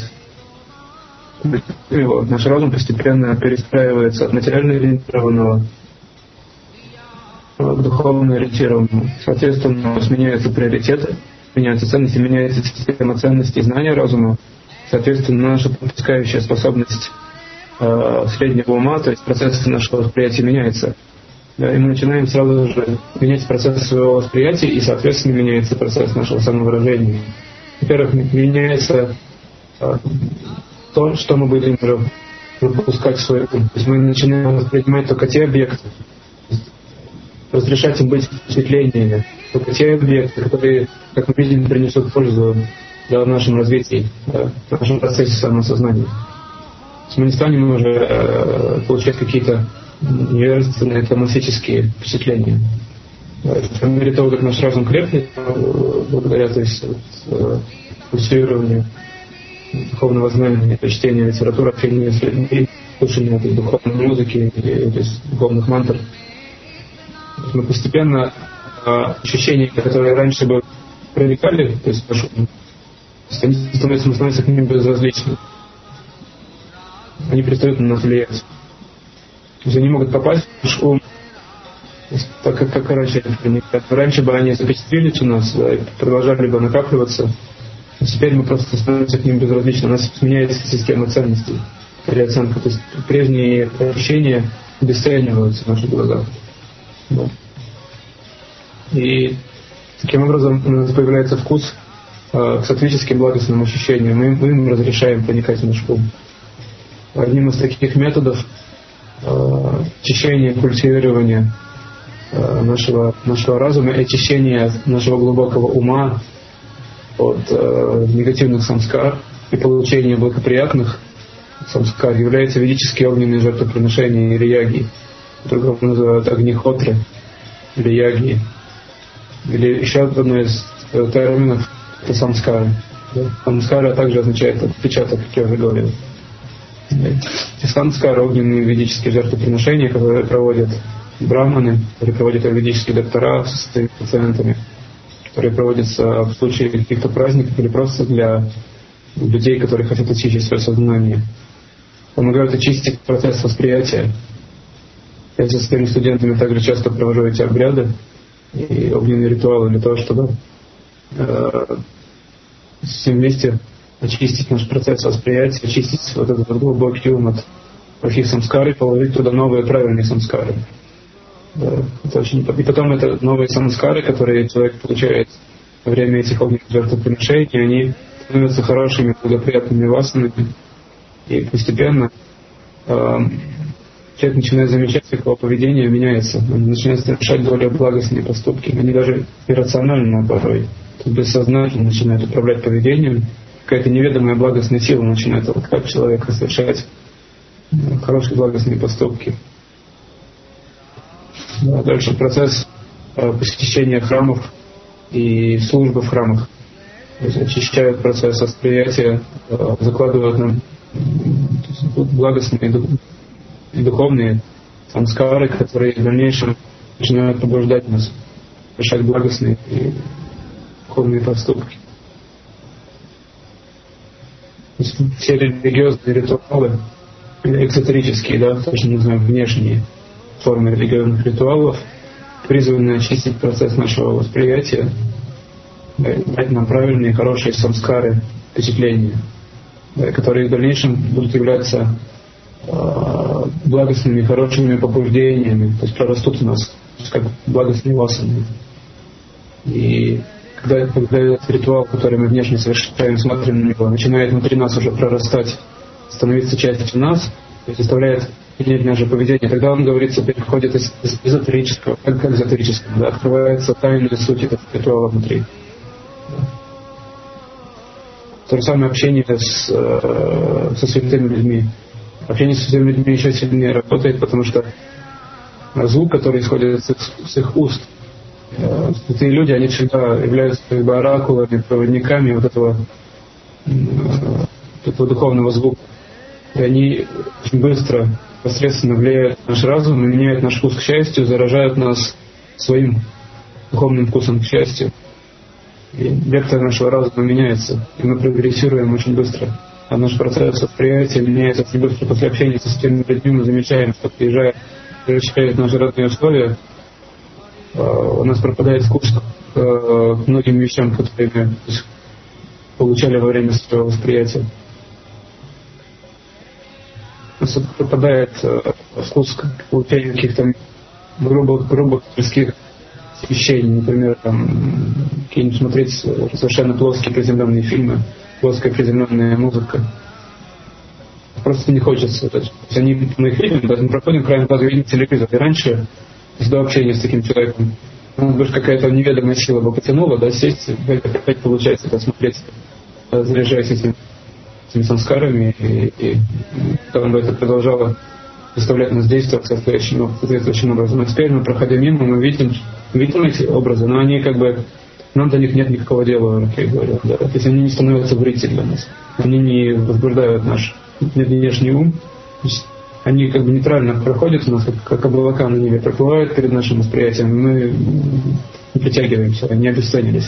Его, наш разум постепенно перестраивается от материально ориентированного к духовно ориентированному. Соответственно, сменяются приоритеты, меняются ценности, меняется система ценностей и знания разума. Соответственно, наша пропускающая способность э, среднего ума, то есть процессы нашего восприятия меняются. Да, и мы начинаем сразу же менять процесс своего восприятия, и, соответственно, меняется процесс нашего самовыражения. Во-первых, меняется э, то, что мы будем пропускать в свой ум. То есть мы начинаем воспринимать только те объекты, разрешать им быть впечатлениями, только те объекты, которые, как мы видим, принесут пользу да, в нашем развитии, да, в нашем процессе самосознания. То есть мы не станем уже э, получать какие-то невежественные, томасические впечатления. Да, по мере того, как наш разум крепнет, благодаря то есть, э, культивированию духовного знания, чтения литературы, общения с людьми, слушания этой духовной музыки, то есть духовных мантр, мы постепенно э, ощущения, которые раньше бы проникали, то есть они становятся, мы становимся к ним безразличны. Они перестают на нас влиять. То есть они могут попасть в наш ум, так как, как раньше проникают. Раньше бы они запечатлелись у нас, да, и продолжали бы накапливаться. А теперь мы просто становимся к ним безразличны. У нас меняется система ценностей, переоценка. То есть прежние ощущения обесцениваются в наших глазах. Да. И таким образом у нас появляется вкус э, к сатвическим благостным ощущениям. Мы, мы им разрешаем проникать в наш ум. Одним из таких методов э, очищения, культивирования э, нашего, нашего разума и очищения нашего глубокого ума от э, негативных самскар и получения благоприятных самскар является ведические огненные жертвоприношения или яги, которые называют огнихотры или яги. Или еще одно из терминов — это самскара. Да? Самскара также означает отпечаток, как я уже говорил. И самскара — огненные ведические жертвоприношения, которые проводят браманы, которые проводят ведические доктора с своими пациентами, которые проводятся в случае каких-то праздников или просто для людей, которые хотят очистить свое сознание. Помогают очистить процесс восприятия. Я со своими студентами также часто провожу эти обряды и огненные ритуалы для того, чтобы э, все вместе очистить наш процесс восприятия, очистить вот этот вот глубокий ум от плохих самскар и положить туда новые правильные самскары. Да, это очень... И потом это новые самскары, которые человек получает во время этих огненных жертвоприношений, они становятся хорошими, благоприятными васанами, и постепенно э, человек начинает замечать, как его поведение меняется. Он начинает совершать более благостные поступки. Они даже иррационально порой, бессознательно начинают управлять поведением. Какая-то неведомая благостная сила начинает толкать человека совершать хорошие благостные поступки. А дальше процесс посещения храмов и службы в храмах. То есть очищают процесс восприятия, закладывают нам благостные и духовные самскары, которые в дальнейшем начинают побуждать нас совершать благостные и духовные поступки. Все религиозные ритуалы, экзотерические, да, точно называем внешние формы религиозных ритуалов, призваны очистить процесс нашего восприятия, дать нам правильные, хорошие самскары, впечатления, которые в дальнейшем будут являться э, благостными, хорошими побуждениями, то есть прорастут в нас, как благостные васаны. И когда, когда этот ритуал, который мы внешне совершаем, смотрим на него, начинает внутри нас уже прорастать, становиться частью нас, то есть заставляет менять наше поведение, тогда он, говорится, переходит из, из эзотерического, как, как эзотерического, да, открывается тайная суть этого ритуала внутри. То же самое общение с, э, со святыми людьми. Общение со святыми людьми еще сильнее работает, потому что звук, который исходит с их, с их уст, э, святые люди, они всегда являются как бы оракулами, проводниками вот этого, э, этого духовного звука. И они очень быстро, посредственно влияют на наш разум, меняют наш вкус к счастью, заражают нас своим духовным вкусом к счастью. И вектор нашего разума меняется, и мы прогрессируем очень быстро. А наш процесс восприятия меняется очень быстро. После общения со святыми людьми мы замечаем, что приезжая, превращает наши родные условия, у нас пропадает вкус к многим вещам, которые мы получали во время своего восприятия. У нас пропадает вкус к получению каких-то грубых, грубых мирских вещей, например, там, какие-нибудь смотреть совершенно плоские приземленные фильмы, плоская приземленная музыка. Просто не хочется. То есть они, мы их видим, мы проходим краем глаза, видим телевизор. И раньше, до общения с таким человеком, ну, даже какая-то неведомая сила бы потянула, да, сесть, опять получается это смотреть, заряжаясь этим, этими самскарами, и, и потом бы это продолжало заставлять нас действовать соответствующим, соответствующим образом. А теперь мы, проходя мимо, мы видим, видим эти образы, но они как бы, нам до них нет никакого дела, как я говорил. Да? То есть они не становятся вредителями для нас. Они не возбуждают наш внешний ум. Они как бы нейтрально проходят у нас, как, как облака на небе, проплывают перед нашим восприятием. Мы не притягиваемся, они обесценились.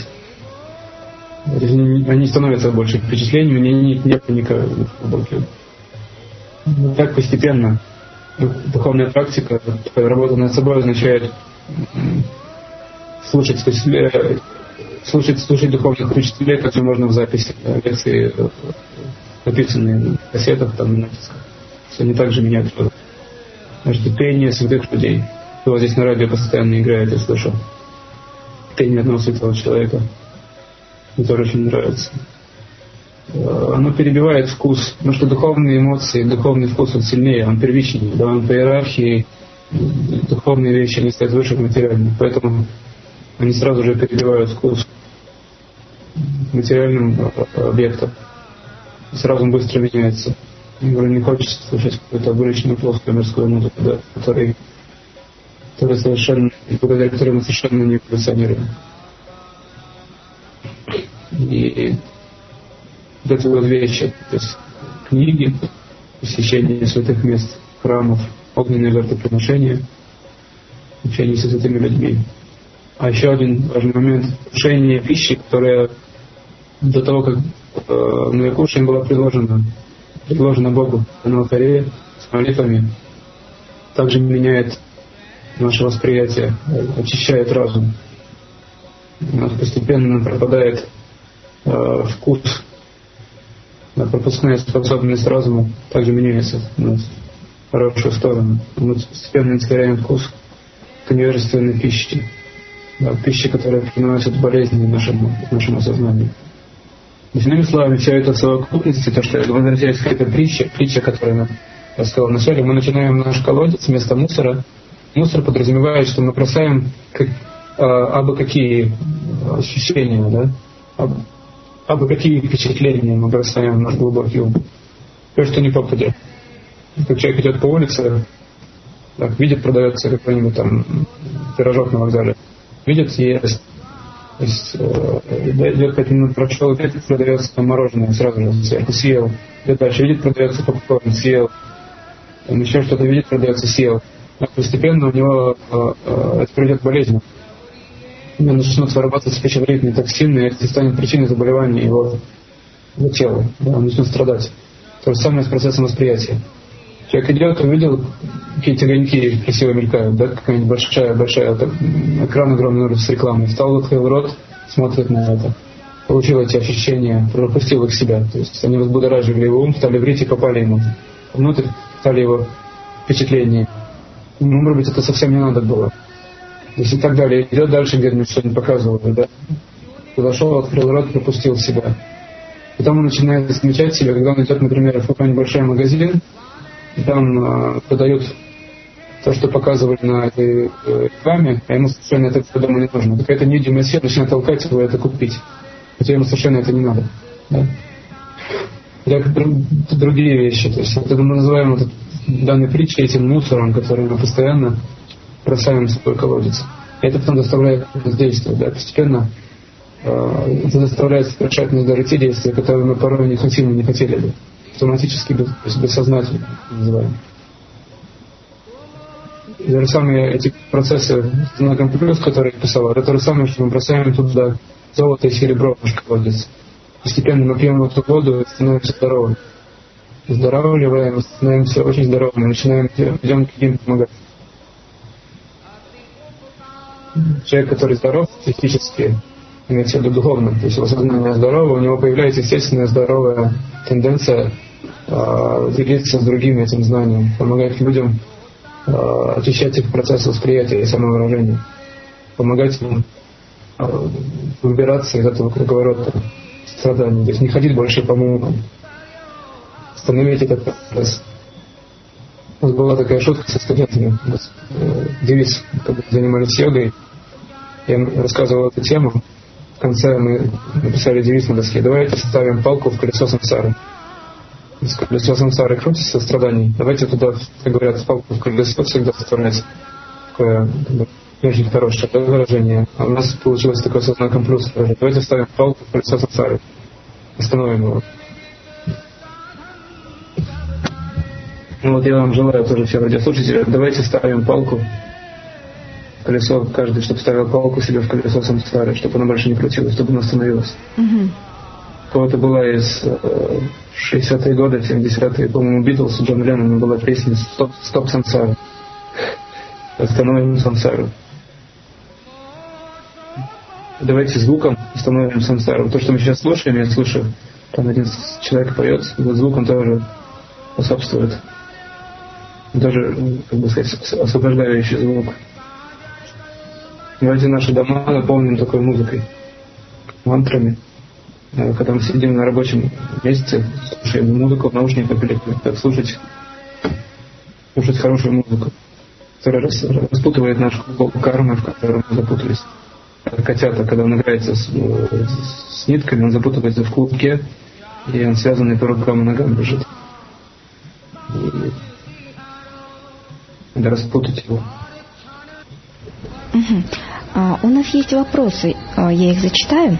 Они не становятся больше впечатлениями, они не проникают глубоко. Так постепенно духовная практика, работа над собой означает слушать, то есть, слушать, слушать духовных учителей, как можно в записи, лекции, написанные на кассетах, там, на дисках. Они также меняют Значит, пение святых людей. Вот здесь на радио постоянно играет, я слышал. Пение одного святого человека. Мне тоже очень нравится. Оно перебивает вкус, потому что духовные эмоции, духовный вкус, он сильнее, он первичнее, да, он по иерархии, духовные вещи, они стоят выше материальных, поэтому они сразу же перебивают вкус материальным объектом. И сразу он быстро меняется. Не хочется слушать какую-то обычную плоскую мирскую музыку, да, который, который совершенно, благодаря которой мы совершенно не эволюционируем. И вот эти вот вещи, то есть книги, посещение святых мест, храмов, огненные жертвоприношения, общение со святыми людьми. А еще один важный момент — кушение пищи, которая до того, как э, мы кушаем, была предложена, предложена Богу на алтаре с молитвами, также меняет наше восприятие, очищает разум. У нас постепенно пропадает э, вкус. Пропускная способность разума также меняется в хорошую сторону. Мы постепенно теряем вкус к невежественной пище. Да, пищи, которая приносит болезни нашему, нашему сознанию. Иными словами, все это в совокупности, то, что возвращаясь к этой притче, притча, которая нам я сказал вначале, мы начинаем наш колодец вместо мусора. Мусор подразумевает, что мы бросаем как, а, абы какие ощущения, да? Аб, абы какие впечатления мы бросаем в наш глубокий ум. То, что не попадет. Как человек идет по улице, так, видит, продается какой-нибудь там пирожок на вокзале, видит, ест. То есть э, идет пять минут, прошел, опять продается там мороженое, сразу же сверху съел. Идет дальше, видит, продается попкорн, съел. Там еще что-то видит, продается, съел. А постепенно у него э, э, это приведет к болезни. У него начнут вырабатываться пищеварительные токсины, и это станет причиной заболевания его, его тела. Да, он начнет страдать. То же самое с процессом восприятия. Человек идет, увидел, какие-то огоньки красиво мелькают, да, какая-нибудь большая, большая, так, экран огромный с рекламой. Встал, открыл рот, смотрит на это. Получил эти ощущения, пропустил их в себя. То есть они взбудоражили его ум, стали врить и попали ему. Внутрь стали его впечатления. Ну, может быть, это совсем не надо было. То есть и так далее. Идет дальше, где мне что-нибудь показывают, да. Подошел, открыл рот, пропустил в себя. Потом он начинает замечать себя, когда он идет, например, в какой-нибудь большой магазин, и там э, продают то, что показывали на этой э, рекламе, а ему совершенно это дома не нужно. Какая-то невидимая сила начинает толкать его это купить. Хотя ему совершенно это не надо. Да? Или другие вещи. То есть это мы называем вот, данной притчей этим мусором, который мы постоянно бросаем в свой колодец. И это потом заставляет нас действовать. Да? Постепенно э, это заставляет совершать нас даже те действия, которые мы порой не хотим и не хотели бы. Автоматически, бессознательно называем. И те же самые эти процессы на компьютере, которые я писал, это то же самое, что мы бросаем туда золото и серебро в наш колодец. Постепенно мы пьем эту воду и становимся здоровыми. Выздоравливаем, становимся очень здоровыми, начинаем идем другим помогать. Человек, который здоров физически, имеется в виду духовно, то есть его сознание здорово, у него появляется естественная здоровая тенденция э, делиться с другими этим знанием, помогать людям э, очищать их процесс восприятия и самовыражения, помогать им э, выбираться из этого круговорота страданий, то есть не ходить больше по мукам, остановить этот процесс. У нас была такая шутка со студентами, э, девиз, когда занимались йогой, я рассказывал эту тему. В конце мы написали девиз на доске: давайте ставим палку в колесо самсары. Если колесо самсары крутится страданий, давайте туда, как говорят, палку в колесо всегда вставлять. Такое не очень хорошее выражение. А у нас получилось такое со знаком плюс. Давайте ставим палку в колесо самсары. Остановим его. Ну вот я вам желаю тоже, все радиослушатели, давайте ставим палку колесо, каждый, чтобы ставил палку себе в колесо самсары, чтобы оно больше не крутилось, чтобы оно остановилось. Mm-hmm. У кого-то была из э, шестидесятые годы, семидесятые, по-моему, Битлз, у Джона Леннона была песня «Стоп, стоп самсара». Остановим самсару. Давайте звуком остановим самсару. То, что мы сейчас слушаем, я слышу, там один человек поет, и вот звуком тоже способствует. Даже, как бы сказать, освобождающий звук. Давайте наши дома наполним такой музыкой, мантрами. Когда мы сидим на рабочем месте, слушаем музыку в наушниках или как слушать, слушать хорошую музыку, которая распутывает нашу карму, в которой мы запутались. Котята, когда он играется с, с нитками, он запутывается в клубке, и он связанный по рукам и ногам лежит. И надо распутать его. Угу. А, у нас есть вопросы, я их зачитаю.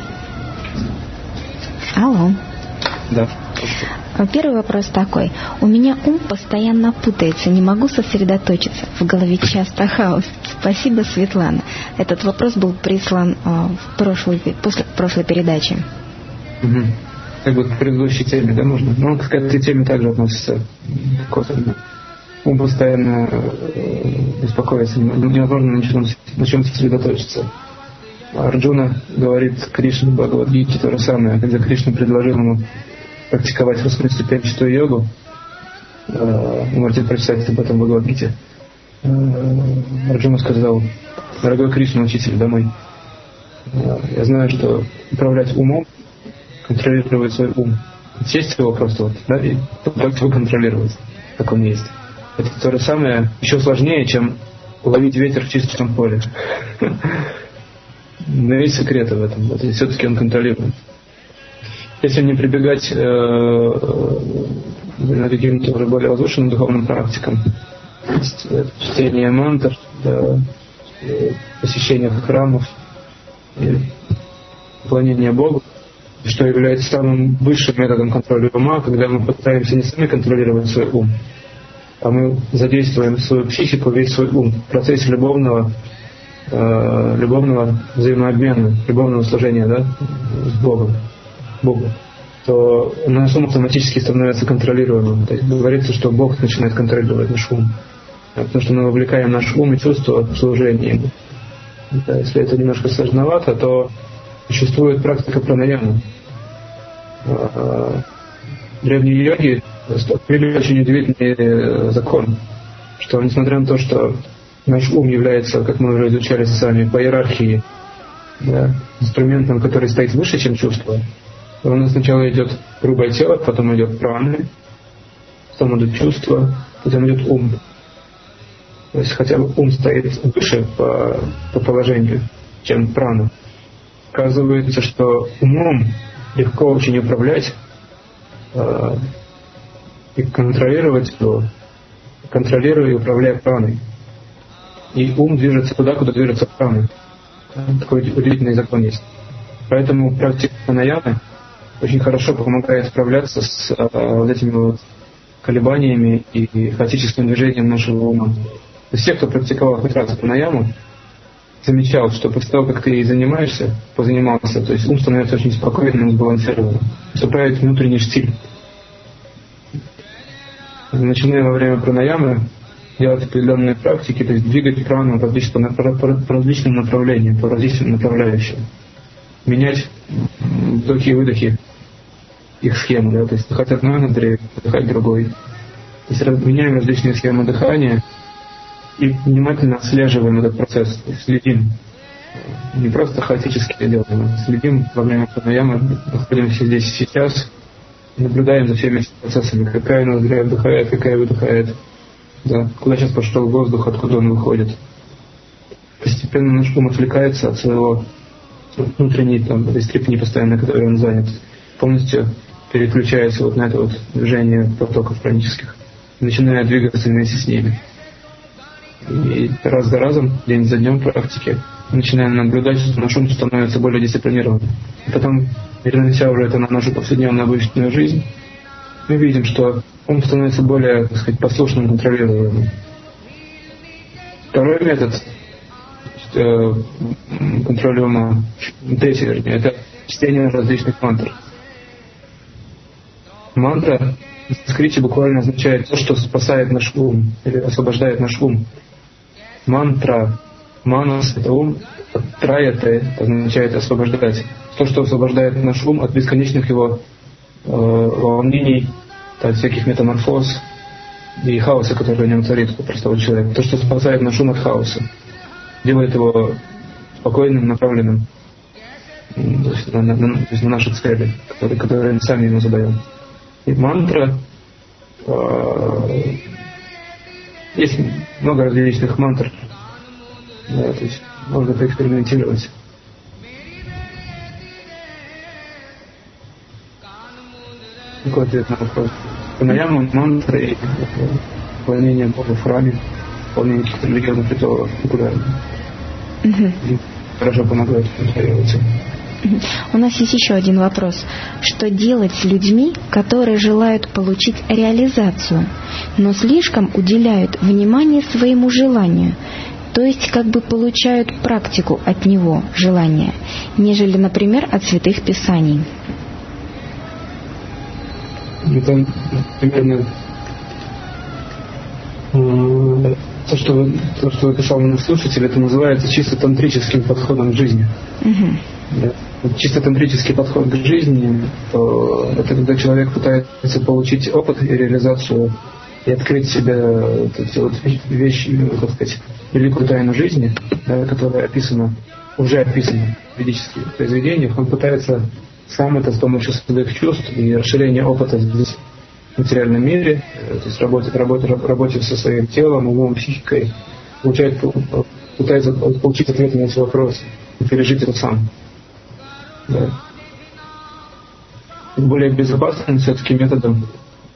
Алло. Да. Первый вопрос такой. У меня ум постоянно путается, не могу сосредоточиться. В голове часто хаос. Спасибо, Светлана. Этот вопрос был прислан а, в прошлой, после прошлой передачи. Угу. Как бы к предыдущей теме, да, можно? Ну, к этой теме также относится косвенно. Ум постоянно беспокоится, невозможно на чем, на чем сосредоточиться. Арджуна говорит Кришне в Бхагавад-гите то же самое, когда Кришна предложил ему практиковать восьмиступенчатую йогу. Вы можете прочитать об этом в Бхагавад-гите. Арджуна сказал: дорогой Кришна, учитель, домой. Я знаю, что управлять умом, контролировать свой ум, сесть его просто вот, да, и как его контролировать. как он есть. Это то же самое, еще сложнее, чем ловить ветер в чистом поле. Но есть секреты в этом. Вот, и все-таки он контролирует. Если не прибегать э, к каким-то уже более возвышенным духовным практикам, чтение мантр, да, посещение храмов, поклонение Богу, что является самым высшим методом контроля ума, когда мы пытаемся не сами контролировать свой ум, а мы задействуем свою психику, весь свой ум в процессе любовного, э, любовного взаимообмена, любовного служения, да, с Богом, Богу, то наш ум автоматически становится контролируемым. То есть говорится, что Бог начинает контролировать наш ум, потому что мы вовлекаем наш ум и чувства в служение Ему. Да, если это немножко сложновато, то существует практика пранаямы. Древние йоги открыли очень удивительный закон, что несмотря на то, что наш ум является, как мы уже изучали с вами, по иерархии, да, инструментом, который стоит выше, чем чувство, то у нас сначала идет грубое тело, потом идет праны, потом идут чувства, потом идет ум. То есть хотя бы ум стоит выше по, по положению, чем прана. Оказывается, что умом легко очень управлять э, и контролировать его, контролируя и управляя праной. И ум движется туда, куда движется прана. Такой удивительный закон есть. Поэтому практика пранаямы очень хорошо помогает справляться с э, вот этими вот колебаниями и хаотическим движением нашего ума. То есть те, кто практиковал хоть раз пранаяму, замечал, что после того, как ты ей занимаешься, позанимался, то есть ум становится очень спокойным и сбалансированным. Вступает внутренний штиль. Начиная во время пранаямы делать определенные практики, то есть двигать прану по различным, по различным направлениям, по различным направляющим. Менять вдохи и выдохи, их схему, да, то есть вдыхать одной ноздри, вдыхать другой. То есть меняем различные схемы дыхания и внимательно отслеживаем этот процесс, следим. Не просто хаотически это делаем, а следим во время пранаямы, находимся здесь и сейчас, наблюдаем за всеми процессами, какая ноздря вдыхает, какая выдыхает, да, куда сейчас пошел воздух, откуда он выходит. Постепенно наш ум отвлекается от своего внутренней там, этой стрипни постоянно, которой он занят, полностью переключается вот на это вот движение потоков пранических, начиная двигаться вместе с ними. И раз за разом, день за днем практики, начинаем наблюдать, что наш ум становится более дисциплинированным. И потом, перенося уже это на нашу повседневную обычную жизнь, мы видим, что ум становится более, так сказать, послушным, контролируемым. Второй метод контроля ума, третий, вернее, это чтение различных мантр. Мантра в санскрите буквально означает то, что спасает наш ум или освобождает наш ум. Мантра, манас — это ум, траяте означает освобождать. То, что освобождает наш ум от бесконечных его э, волнений, от всяких метаморфоз и хаоса, который в нем царит у простого человека. То, что спасает наш ум от хаоса, делает его спокойным, направленным то есть на, на, на, то есть на наши цели, которые, которые мы сами ему задаем. И мантра, э, есть много различных мантр, да, то есть можно поэкспериментировать. Какой ответ на вопрос? Пранаяму, мантры и поклонение Богу в храме, выполнение каких-то религиозных ритуалов популярно. Угу. Хорошо помогает контролироваться. У нас есть еще один вопрос. Что делать с людьми, которые желают получить реализацию, но слишком уделяют внимание своему желанию, то есть как бы получают практику от него, желания, нежели, например, от святых писаний? Это примерно то, что вы, то, что вы писал на слушатель, это называется чисто тантрическим подходом к жизни. Угу. Да. Чисто тантрический подход к жизни, то это когда человек пытается получить опыт и реализацию и открыть себе вот эти вот вещи, так сказать, великую тайну жизни, да, которая описана, уже описана в ведических произведениях. Он пытается сам это с помощью своих чувств и расширения опыта здесь материальном мире, то есть работает, работает, работает со своим телом, умом, психикой, получает, пытается получить ответ на эти вопросы и пережить это сам. Да. Более безопасным все-таки методом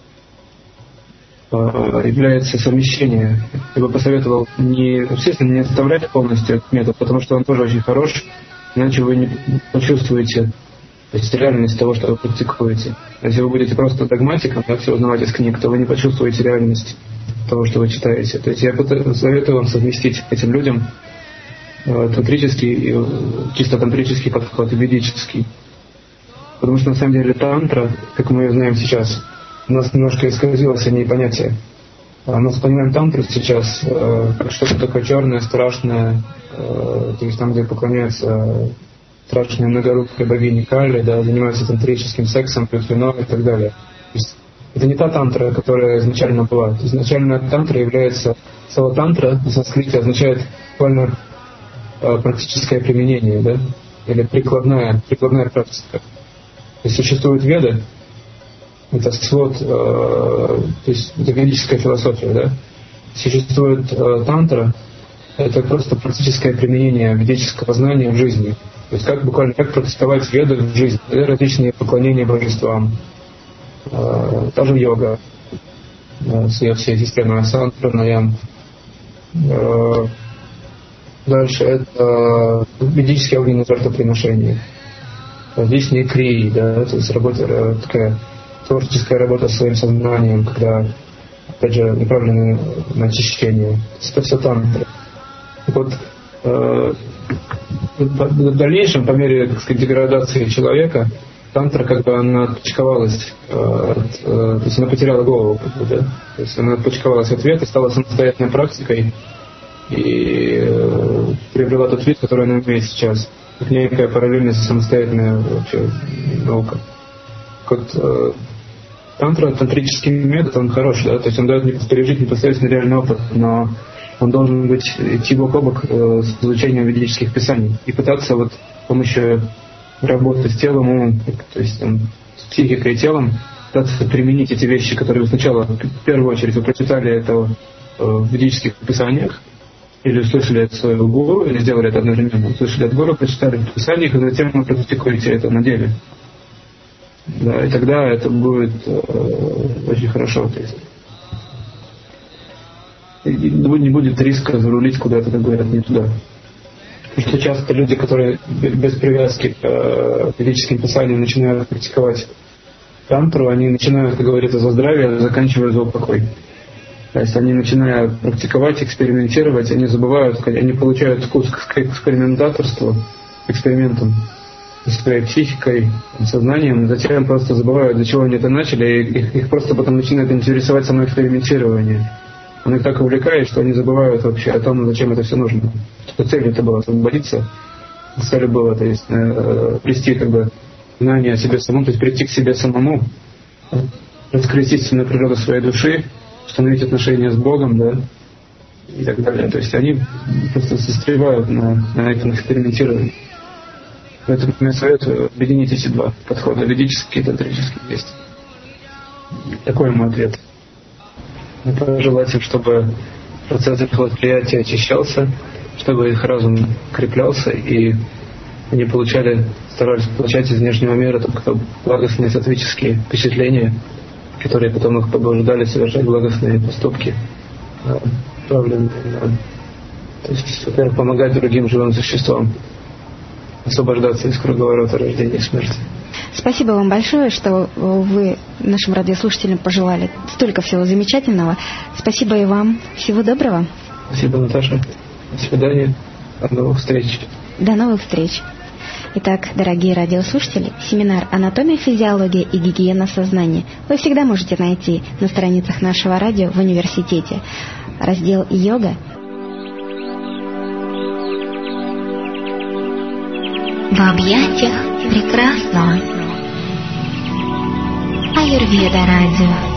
является совмещение. Я бы посоветовал, не, естественно, не оставлять полностью этот метод, потому что он тоже очень хорош, иначе вы не почувствуете, то есть, реальность того, что вы практикуете. Если вы будете просто догматиком, да, все узнавать из книг, то вы не почувствуете реальность того, что вы читаете. То есть я советую вам совместить этим людям э, тантрический, э, чисто тантрический подход и ведический. Потому что на самом деле тантра, как мы ее знаем сейчас, у нас немножко исказилось о ней понятие. Мы вспоминаем тантру сейчас э, как что-то такое черное, страшное, э, то есть там, где поклоняются страшной многорукой богини Кали, да, занимаются тантрическим сексом, пьют вино и так далее. То есть это не та тантра, которая изначально была. Изначально тантра является... Слово тантра на санскрите означает буквально э, практическое применение, да, или прикладная, прикладная практика. То есть существуют веды, это свод, э, то есть это ведическая философия, да. Существует э, тантра, это просто практическое применение ведического знания в жизни. То есть как буквально как практиковать веды в жизни, да, различные поклонения божествам, э, даже йога, э, с ее всей системой асан, пранаям. Э, дальше это ведические огненные жертвоприношения, различные крии, да, то есть работа, такая творческая работа со своим сознанием, когда, опять же, направленное на очищение. Это все тантра. Вот э, в дальнейшем, по мере, так сказать, деградации человека, тантра как бы она отпочковалась, э, от, э, то есть она потеряла голову, как бы, да? То есть она отпочковалась от вет и стала самостоятельной практикой и э, приобрела тот вид, который она имеет сейчас. Как некая параллельная самостоятельная вообще наука. Вот э, тантра, тантрический метод, он хороший, да? То есть он дает пережить непосредственно реальный опыт, но он должен быть, идти бок о бок э, с изучением ведических писаний и пытаться вот с помощью работы с телом, умом, то есть там, с психикой и телом, пытаться применить эти вещи, которые вы сначала, в первую очередь, вы прочитали это э, в ведических писаниях, или услышали от своего гуру, или сделали это одновременно, услышали от гуру, прочитали в писаниях, и затем вы практикуете это на деле. Да, и тогда это будет э, очень хорошо. То есть, и не будет риска зарулить куда-то, как говорят, не туда. Потому что часто люди, которые без привязки к э, ведическим писаниям начинают практиковать тантру, они начинают, как говорится, за здравие, заканчивая за упокой. То есть они, начиная практиковать, экспериментировать, они забывают, они получают вкус к экспериментаторству, к экспериментам, своей психикой, сознанием, затем просто забывают, для чего они это начали, и их, их просто потом начинает интересовать само экспериментирование. Он их так увлекает, что они забывают вообще о том, зачем это все нужно. Что целью это было освободиться, целью было, то есть э, прийти как бы знание о себе самому, то есть прийти к себе самому, раскрыть истинную природу своей души, установить отношения с Богом, да, и так далее. То есть они просто застревают на, на этом экспериментировании. Поэтому я советую объединить эти два подхода, ведический и тантрический вместе. Такой мой ответ. Мы пожелать им, чтобы процесс их восприятия очищался, чтобы их разум укреплялся, и они получали, старались получать из внешнего мира только благостные сатвические впечатления, которые потом их побуждали совершать благостные поступки, направленные на, то есть, во-первых, помогать другим живым существам освобождаться из круговорота рождения и смерти. Спасибо вам большое, что вы нашим радиослушателям пожелали столько всего замечательного. Спасибо и вам. Всего доброго. Спасибо, Наташа. До свидания. До новых встреч. До новых встреч. Итак, дорогие радиослушатели, семинар «Анатомия, физиология и гигиена сознания» вы всегда можете найти на страницах нашего радио в университете. Раздел «Йога». В объятиях прекрасного. Аюрведа радио.